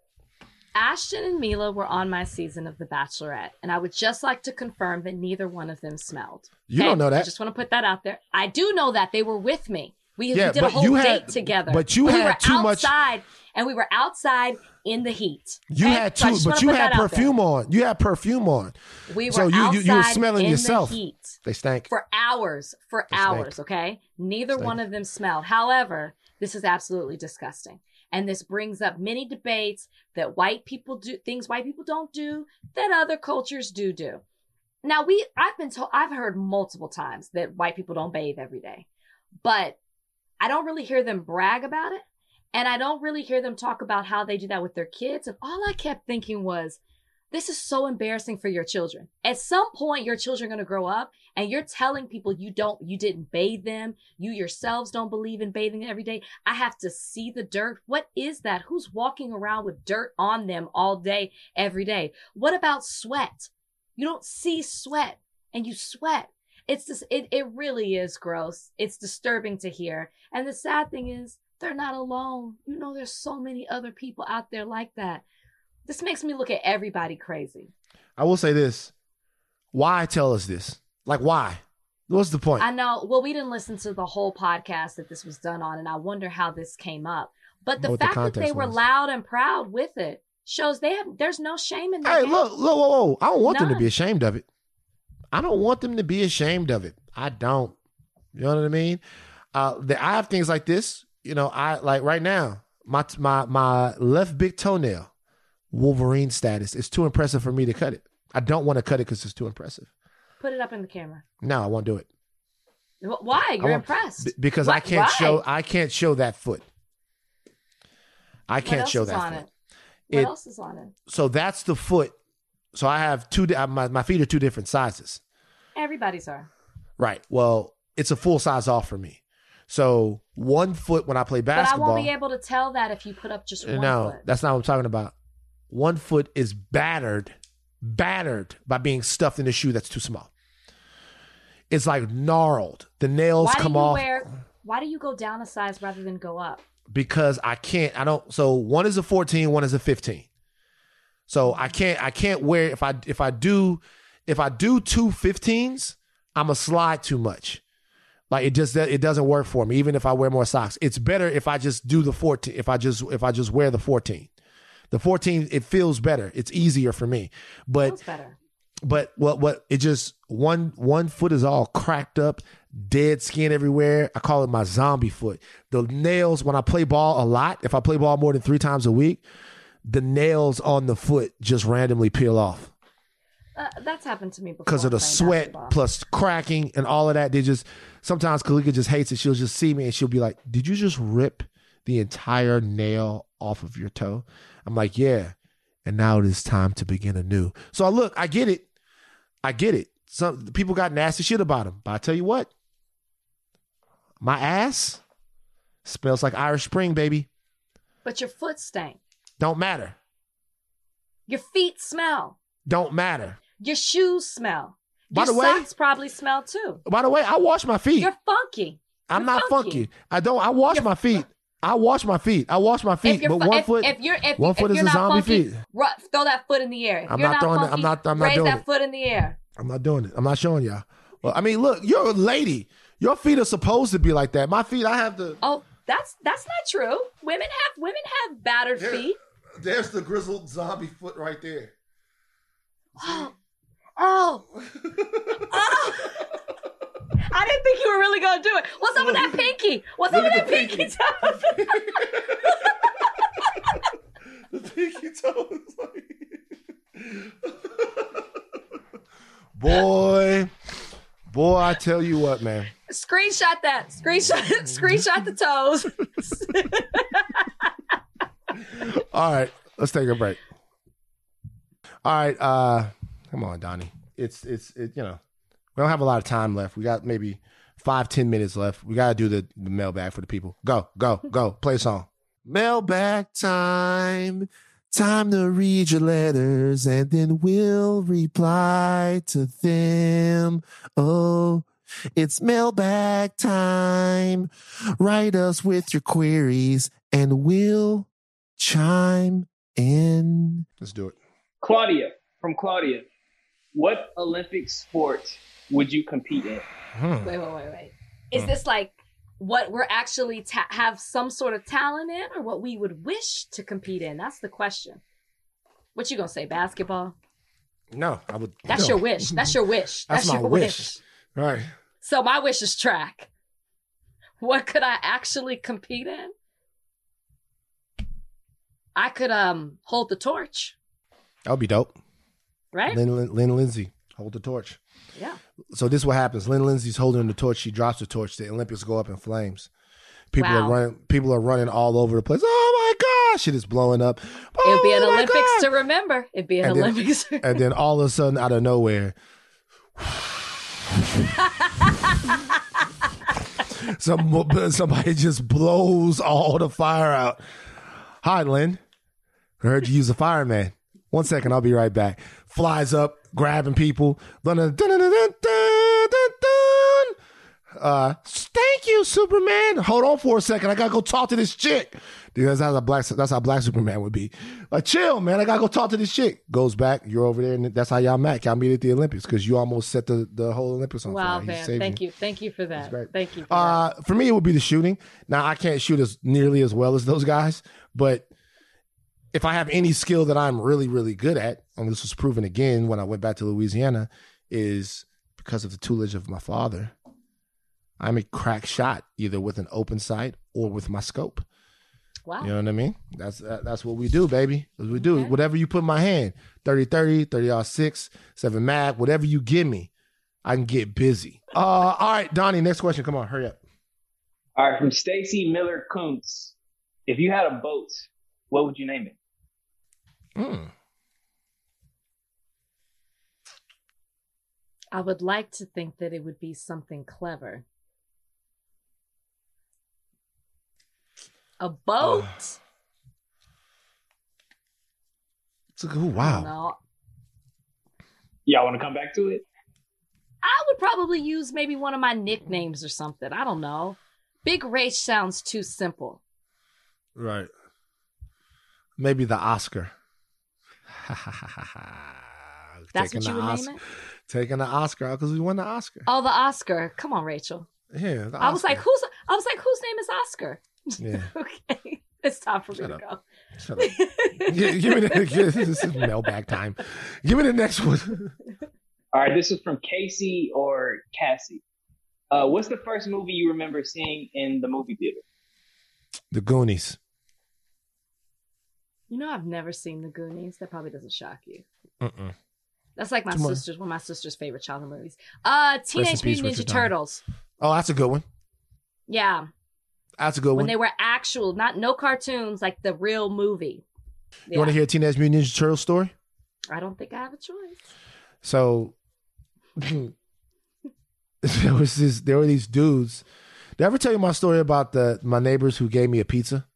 Ashton and Mila were on my season of The Bachelorette, and I would just like to confirm that neither one of them smelled. You Okay? don't know that. I just want to put that out there. I do know that they were with me. We, Yeah, we did a but whole you date had- together. but you we had were too much- outside, and we were outside in the heat. You Okay? had So I two, just but wanna you put had that out there. perfume on. You had perfume on. We were So you- you- outside you were smelling in yourself. the heat. They stank. For hours, for They stank. hours, okay? Neither Stank. one of them smelled. However, this is absolutely disgusting. And this brings up many debates that white people do, things white people don't do, that other cultures do do. Now, we, I've been told, I've heard multiple times that white people don't bathe every day, but I don't really hear them brag about it. And I don't really hear them talk about how they do that with their kids. And all I kept thinking was, this is so embarrassing for your children. At some point, your children are going to grow up and you're telling people you don't, you didn't bathe them. You yourselves don't believe in bathing every day. I have to see the dirt. What is that? Who's walking around with dirt on them all day, every day? What about sweat? You don't see sweat and you sweat. It's just, it, it really is gross. It's disturbing to hear. And the sad thing is they're not alone. You know, there's so many other people out there like that. This makes me look at everybody crazy. I will say this. Why tell us this? Like, why? What's the point? I know. Well, we didn't listen to the whole podcast that this was done on, and I wonder how this came up. But the What the fact that they context were was. loud and proud with it shows they have. There's no shame in that. Hey, look, look, whoa, whoa. I don't want them to None. be ashamed of it. I don't want them to be ashamed of it. I don't. You know what I mean? Uh, the, I have things like this. You know, I like right now, my my my left big toenail Wolverine status. It's too impressive for me to cut it. I don't want to cut it because it's too impressive. Put it up in the camera. No, I won't do it. Why? You're I won't, impressed. b- because Why? I can't Why? show. I can't show that foot. I What can't else show is that on foot. it? What It- else is on it? So that's the foot. So I have two. di- My my feet are two different sizes. Everybody's are. Right. Well, it's a full size off for me. So one foot when I play basketball. But I won't be able to tell that if you put up just one no, foot. that's not what I'm talking about. One foot is battered, battered by being stuffed in a shoe that's too small. It's like gnarled. The nails Why come do you off wear? Why do you go down a size rather than go up? because I can't. I don't. So one is a fourteen, one is a fifteen. So I can't. I can't wear if I if I do if I do two fifteens, I'm a slide too much. Like it just it doesn't work for me. Even if I wear more socks, it's better if I just do the fourteen. If I just if I just wear the fourteen, the fourteen it feels better. It's easier for me. But Feels better. but what what it just one one foot is all cracked up, dead skin everywhere. I call it my zombie foot. The nails when I play ball a lot, if I play ball more than three times a week, the nails on the foot just randomly peel off. Uh, that's happened to me before. Because of the playing sweat basketball. plus cracking and all of that. They just sometimes Kalika just hates it. She'll just see me and she'll be like, "Did you just rip the entire nail off of your toe?" I'm like, "Yeah." And now it is time to begin anew. So I look, I get it. I get it. Some people got nasty shit about them. But I tell you what, my ass smells like Irish Spring, baby. But your foot stank. Don't matter. Your feet smell. Don't matter. Your shoes smell. By Your the way- socks probably smell too. By the way, I wash my feet. You're funky. I'm You're not funky. funky. I don't. I wash You're- my feet. I wash my feet. I wash my If feet. you're But fu- one if, foot, if you're if, one if foot is you're a not zombie funky, feet. ru- throw that foot in the air. If I'm you're not not throwing it- funky, I'm not- I'm not raise doing that it. foot in the air. I'm not doing it. I'm not showing y'all. Well, I mean, look, you're a lady. Your feet are supposed to be like that. My feet, I have to. Oh, that's that's not true. Women have women have battered feet. There's the grizzled zombie foot right there. Oh, oh, oh. I didn't think you were really gonna do it. What's up with that pinky? What's up Look with at that the pinky pinky. toe? The pinky toe is like. Boy, boy, I tell you what, man. Screenshot that. Screenshot. Screenshot the toes. All right, let's take a break. All right, uh, come on, Donnie. It's it's it. You know, we don't have a lot of time left. We got maybe five, ten minutes left. We gotta do the, the mailbag for the people. Go, go, go. Play a song. Mailbag time. Time to read your letters and then we'll reply to them. Oh, it's mailbag time. Write us with your queries and we'll chime in. Let's do it. Claudia, from Claudia, what Olympic sport would you compete in? Hmm. Wait, wait, wait, wait. Is this like what we're actually ta- have some sort of talent in, or what we would wish to compete in? That's the question. What you gonna say? Basketball? No, I would. That's no. your wish. That's your wish. That's That's, my your wish. wish. Right. So my wish is track. What could I actually compete in? I could um hold the torch, That would be dope. right? Lynn, Lynn, Lynn Lindsay, hold the torch. Yeah. So this is what happens. Lynn Lindsay's holding the torch. She drops the torch. The Olympics go up in flames. People Wow. are running. People are running all over the place. Oh my gosh! Shit is blowing up. It would be an Oh, my Olympics God. to remember. It'd be an And then- Olympics. And then all of a sudden, out of nowhere, some somebody just blows all the fire out. Hi, Lynn. I heard you use a fireman. One second, I'll be right back. Flies up, grabbing people. Dun, dun, dun, dun, dun, dun, dun, dun. Uh, thank you, Superman. Hold on for a second. I gotta go talk to this chick. Because that's how black that's how black Superman would be. Like, chill, man. I gotta go talk to this chick. Goes back. You're over there, and that's how y'all met. Y'all meet at the Olympics because you almost set the, the whole Olympics on Wow, fire. He man. saved Thank you. Thank you for that. great. Thank you. For Uh, for me, it would be the shooting. Now, I can't shoot as nearly as well as those guys, but if I have any skill that I'm really, really good at, and this was proven again when I went back to Louisiana, is because of the tutelage of my father, I'm a crack shot either with an open sight or with my scope. Wow. You know what I mean? That's that, that's what we do, baby. That's what we do. Okay. Whatever you put in my hand, thirty thirty, thirty R six, seven mag, whatever you give me, I can get busy. Uh, all right, Donnie, next question. Come on, hurry up. All right, from Stacy Miller Kuntz. If you had a boat, what would you name it? Mm. I would like to think that it would be something clever. A boat? Uh, it's a, ooh, I wow. don't know. Y'all want to come back to it? I would probably use maybe one of my nicknames or something. I don't know. Big Rach sounds too simple. Right. Maybe the Oscar. That's Taking what you the would Os- name it? Taking the Oscar because we won the Oscar. Oh, the Oscar. Come on, Rachel. Yeah, the I was Oscar. like, who's I was like, whose name is Oscar? Yeah. Okay. It's time for Shut me up. to go. Shut up. give, give me the, give, this is mailbag time. Give me the next one. All right, this is from Casey or Cassie. Uh, what's the first movie you remember seeing in the movie theater? The Goonies. You know, I've never seen The Goonies. That probably doesn't shock you. Mm-mm. That's like my Come on. sister's one of my sister's favorite childhood movies. Uh, Teenage peace, Mutant Ninja Richard Donner. Turtles. Oh, that's a good one. Yeah, That's a good when one. they were actual, not no cartoons, like the real movie. You want to hear a Teenage Mutant Ninja Turtle story? I don't think I have a choice. So there was this. There were these dudes. Did I ever tell you my story about the my neighbors who gave me a pizza?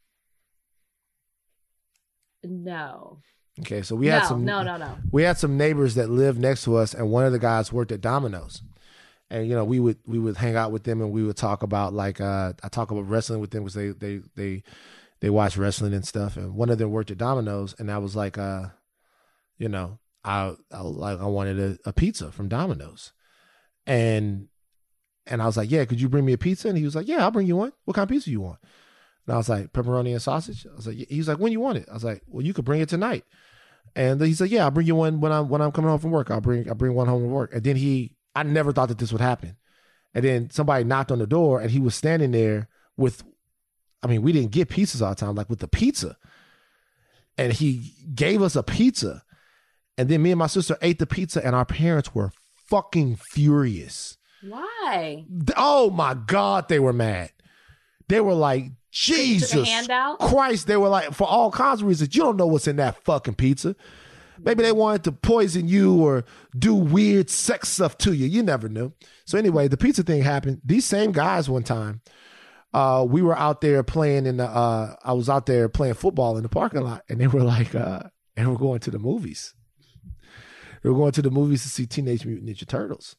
No. Okay, so we no, had some. no, no, no. We had some neighbors that lived next to us, and one of the guys worked at Domino's. And you know, we would we would hang out with them, and we would talk about like uh, I talk about wrestling with them because they they they they watch wrestling and stuff. And one of them worked at Domino's, and I was like, uh, you know, I, I like I wanted a, a pizza from Domino's, and and I was like, yeah, could you bring me a pizza? And he was like, yeah, I'll bring you one. What kind of pizza you want? And I was like, pepperoni and sausage. I was like, he was like, when you want it? I was like, well, you could bring it tonight. And he said, yeah, I'll bring you one when I'm when I'm coming home from work. I'll bring I'll bring one home from work. And then he. I never thought that this would happen. And then somebody knocked on the door and he was standing there with, I mean, we didn't get pizzas all the time, like with the pizza. And he gave us a pizza. And then me and my sister ate the pizza and our parents were fucking furious. Why? Oh my God, they were mad. They were like, Jesus took a handout? Christ. They were like, for all kinds of reasons, you don't know what's in that fucking pizza. Maybe they wanted to poison you or do weird sex stuff to you. You never knew. So anyway, the pizza thing happened. These same guys one time, uh, we were out there playing in the, uh, I was out there playing football in the parking lot, and they were like, uh, and we're going to the movies. They were going to the movies to see Teenage Mutant Ninja Turtles.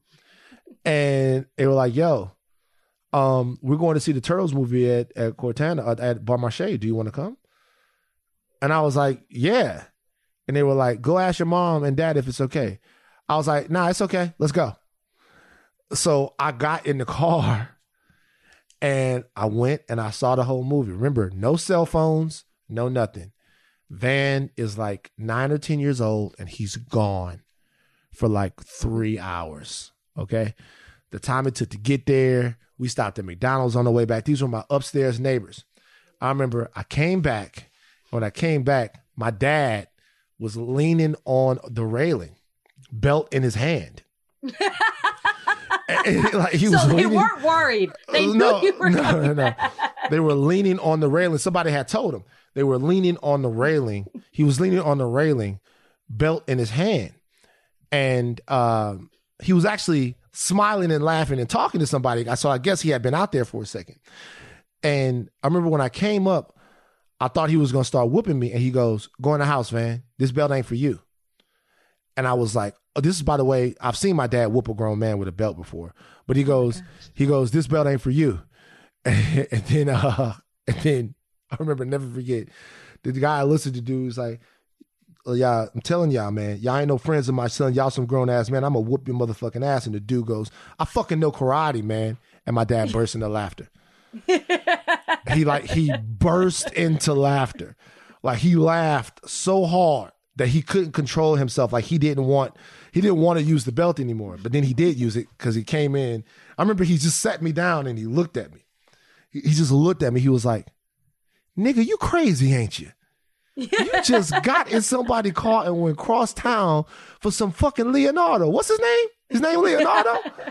And they were like, yo, um, we're going to see the Turtles movie at, at Cortana, at Bar Marché. Do you want to come? And I was like, yeah. And they were like, go ask your mom and dad if it's okay. I was like, nah, it's okay. Let's go. So I got in the car and I went and I saw the whole movie. Remember, no cell phones, no nothing. Van is like nine or ten years old and he's gone for like three hours. Okay. The time it took to get there, we stopped at McDonald's on the way back. These were my upstairs neighbors. I remember I came back. When I came back, my dad was leaning on the railing, belt in his hand. and, and, like, he so was they leaning, weren't worried. They knew no, you were no, coming no, no. back. They were leaning on the railing. Somebody had told him. They were leaning on the railing. He was leaning on the railing, belt in his hand. And um, he was actually smiling and laughing and talking to somebody. So I guess he had been out there for a second. And I remember when I came up, I thought he was going to start whooping me. And he goes, go in the house, man. This belt ain't for you. And I was like, oh, this is, by the way, I've seen my dad whoop a grown man with a belt before. But he goes, he goes, this belt ain't for you. And, and then, uh, and then I remember, never forget, the guy I listened to do was like, oh, y'all, I'm telling y'all, man, y'all ain't no friends of my son. Y'all some grown ass man. I'm going to whoop your motherfucking ass. And the dude goes, I fucking know karate, man. And my dad burst into laughter. he like he burst into laughter. Like he laughed so hard that he couldn't control himself. Like he didn't want he didn't want to use the belt anymore. But then he did use it because he came in. I remember he just sat me down and he looked at me. He, he just looked at me. He was like, nigga, you crazy, ain't you? You just got in somebody's car and went cross town for some fucking Leonardo. What's his name? His name Leonardo?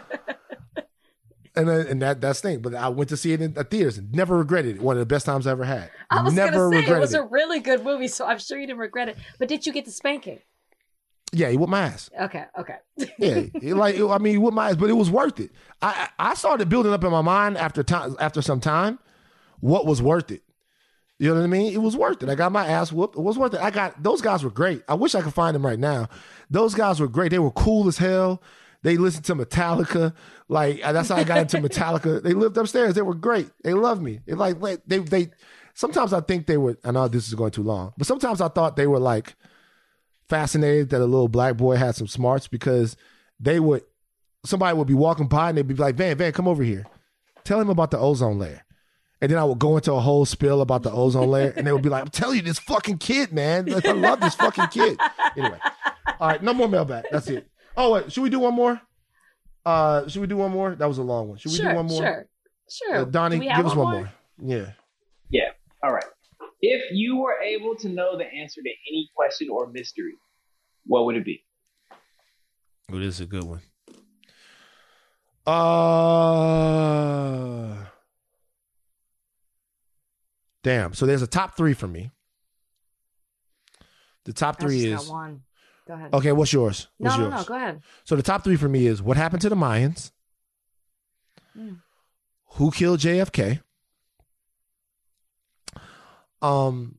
and then, and that that's the thing. But I went to see it in the theaters and never regretted it. One of the best times I ever had. I was never gonna say it was it. a really good movie, so I'm sure you didn't regret it. But did you get the spanking? Yeah, he whipped my ass. Okay, okay. Yeah, he like I mean, he whipped my ass, but it was worth it. I I started building up in my mind after time after some time what was worth it. You know what I mean? It was worth it. I got my ass whooped. It was worth it. I got those guys were great. I wish I could find them right now. Those guys were great. They were cool as hell. They listened to Metallica. Like that's how I got into Metallica. They lived upstairs. They were great. They loved me. They like they they. Sometimes I think they were. I know this is going too long, but sometimes I thought they were like fascinated that a little black boy had some smarts because they would. Somebody would be walking by and they'd be like, "Van, Van, come over here. Tell him about the ozone layer." And then I would go into a whole spill about the ozone layer, and they would be like, "I'm telling you, this fucking kid, man. I love this fucking kid." Anyway, all right, no more mailbag. That's it. Oh wait, should we do one more? Uh, should we do one more? That was a long one. Should we sure, do one more? Sure, sure. Uh, Donnie, give us one more? more. Yeah. Yeah. All right. If you were able to know the answer to any question or mystery, what would it be? Oh, this is a good one. Uh. Damn. So there's a top three for me. The top three I is. just got one. Go ahead. Okay, what's yours? What's no, yours? no, no. Go ahead. So the top three for me is what happened to the Mayans? Mm. Who killed J F K? Um,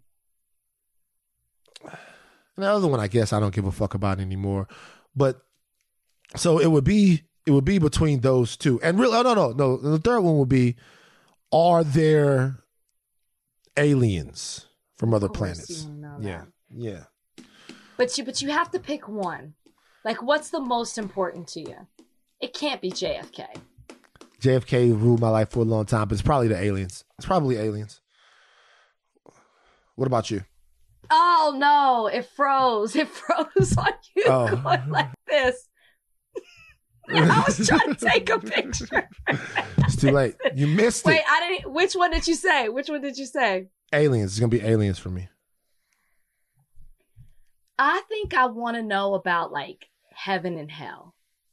the other one, I guess I don't give a fuck about anymore. But so it would be it would be between those two. And really, oh, no, no, no. The third one would be: are there aliens from other planets? You know Yeah, yeah. But you, but you have to pick one. Like, what's the most important to you? It can't be J F K. J F K ruled my life for a long time, but it's probably the aliens. It's probably aliens. What about you? Oh no! It froze. It froze on you Oh. going like this. I was trying to take a picture. It's too late. You missed Wait, it. I didn't. Which one did you say? Which one did you say? Aliens. It's gonna be aliens for me. I think I want to know about like heaven and hell.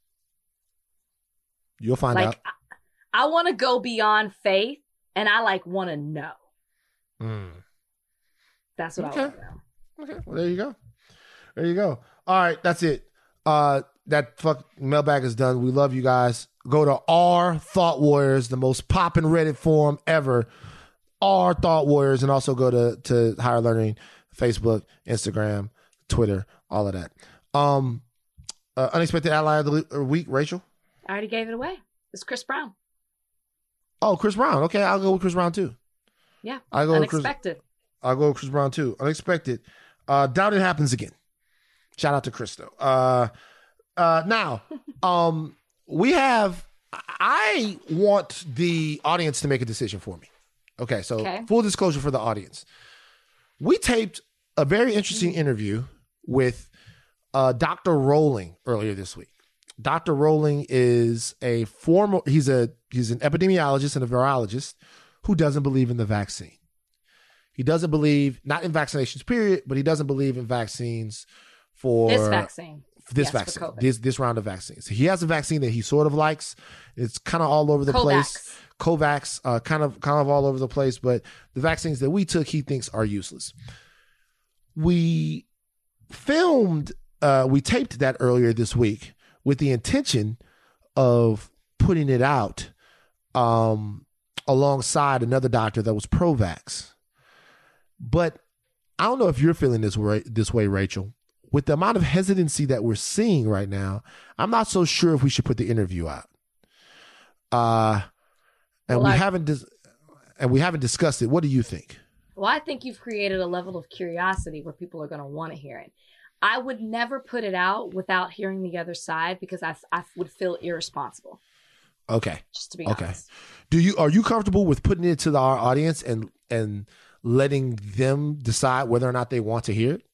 You'll find like, out. I, I want to go beyond faith, and I like want to know. Mm. That's what Okay. I want to know. Okay. Well, there you go. There you go. All right, that's it. Uh, that fuck mailbag is done. We love you guys. Go to R Thought Warriors, the most poppin' Reddit forum ever. R Thought Warriors, and also go to to Higher Learning, Facebook, Instagram, Twitter, all of that. Um, uh, unexpected ally of the week, Rachel. I already gave it away. It's Chris Brown. Oh, Chris Brown. Okay, I'll go with Chris Brown too. Yeah. I'll go with Chris. Unexpected. I'll go with Chris Brown too. Unexpected. Uh, doubt it happens again. Shout out to Christo. Uh, uh, now, um, we have. I want the audience to make a decision for me. Okay, so Okay. full disclosure for the audience, we taped a very interesting interview with uh, Doctor Rowling earlier this week. Doctor Rowling is a former. He's a he's an epidemiologist and a virologist who doesn't believe in the vaccine. He doesn't believe, not in vaccinations, period, but he doesn't believe in vaccines for This vaccine. this Yes, for vaccine, COVID. this this round of vaccines. He has a vaccine that he sort of likes. It's kind of all over the Covax. place. Covax, uh, kind of kind of all over the place. But the vaccines that we took, he thinks are useless. We filmed, uh, we taped that earlier this week with the intention of putting it out um, alongside another doctor that was pro-vax. But I don't know if you're feeling this way, this way, Rachel. With the amount of hesitancy that we're seeing right now, I'm not so sure if we should put the interview out. Uh, and Well, we I- haven't dis- and we haven't discussed it. What do you think? Well, I think you've created a level of curiosity where people are going to want to hear it. I would never put it out without hearing the other side because I, I would feel irresponsible, Okay. just to be Okay. honest. Do you are you comfortable with putting it to the, our audience and and letting them decide whether or not they want to hear it?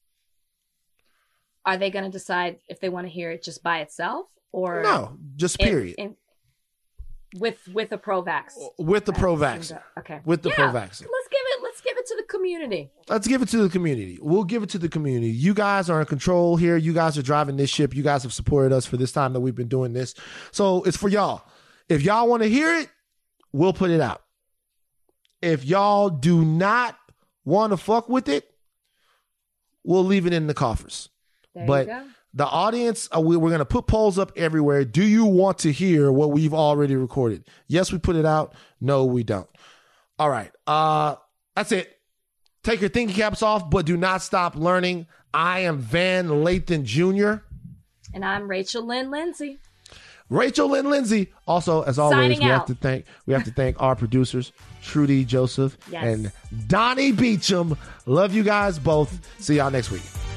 Are they going to decide if they want to hear it just by itself or No, just in- period. in- with with a pro-vax? With the pro That seems vaccine. a- Okay. With the Yeah, pro vaccine. Let's give it. Let's give it to the community. Let's give it to the community. We'll give it to the community. You guys are in control here. You guys are driving this ship. You guys have supported us for this time that we've been doing this. So it's for y'all. If y'all want to hear it, we'll put it out. If y'all do not want to fuck with it, we'll leave it in the coffers. There but you go. The audience, uh, we, we're going to put polls up everywhere. Do you want to hear what we've already recorded? Yes, we put it out. No, we don't. All right. Uh, that's it. Take your thinking caps off, but do not stop learning. I am Van Lathan Junior And I'm Rachel Lynn Lindsay. Rachel Lynn Lindsay. Also, as always, Signing we have out. to thank we have to thank our producers, Trudy Joseph Yes. and Donnie Beecham. Love you guys both. See y'all next week.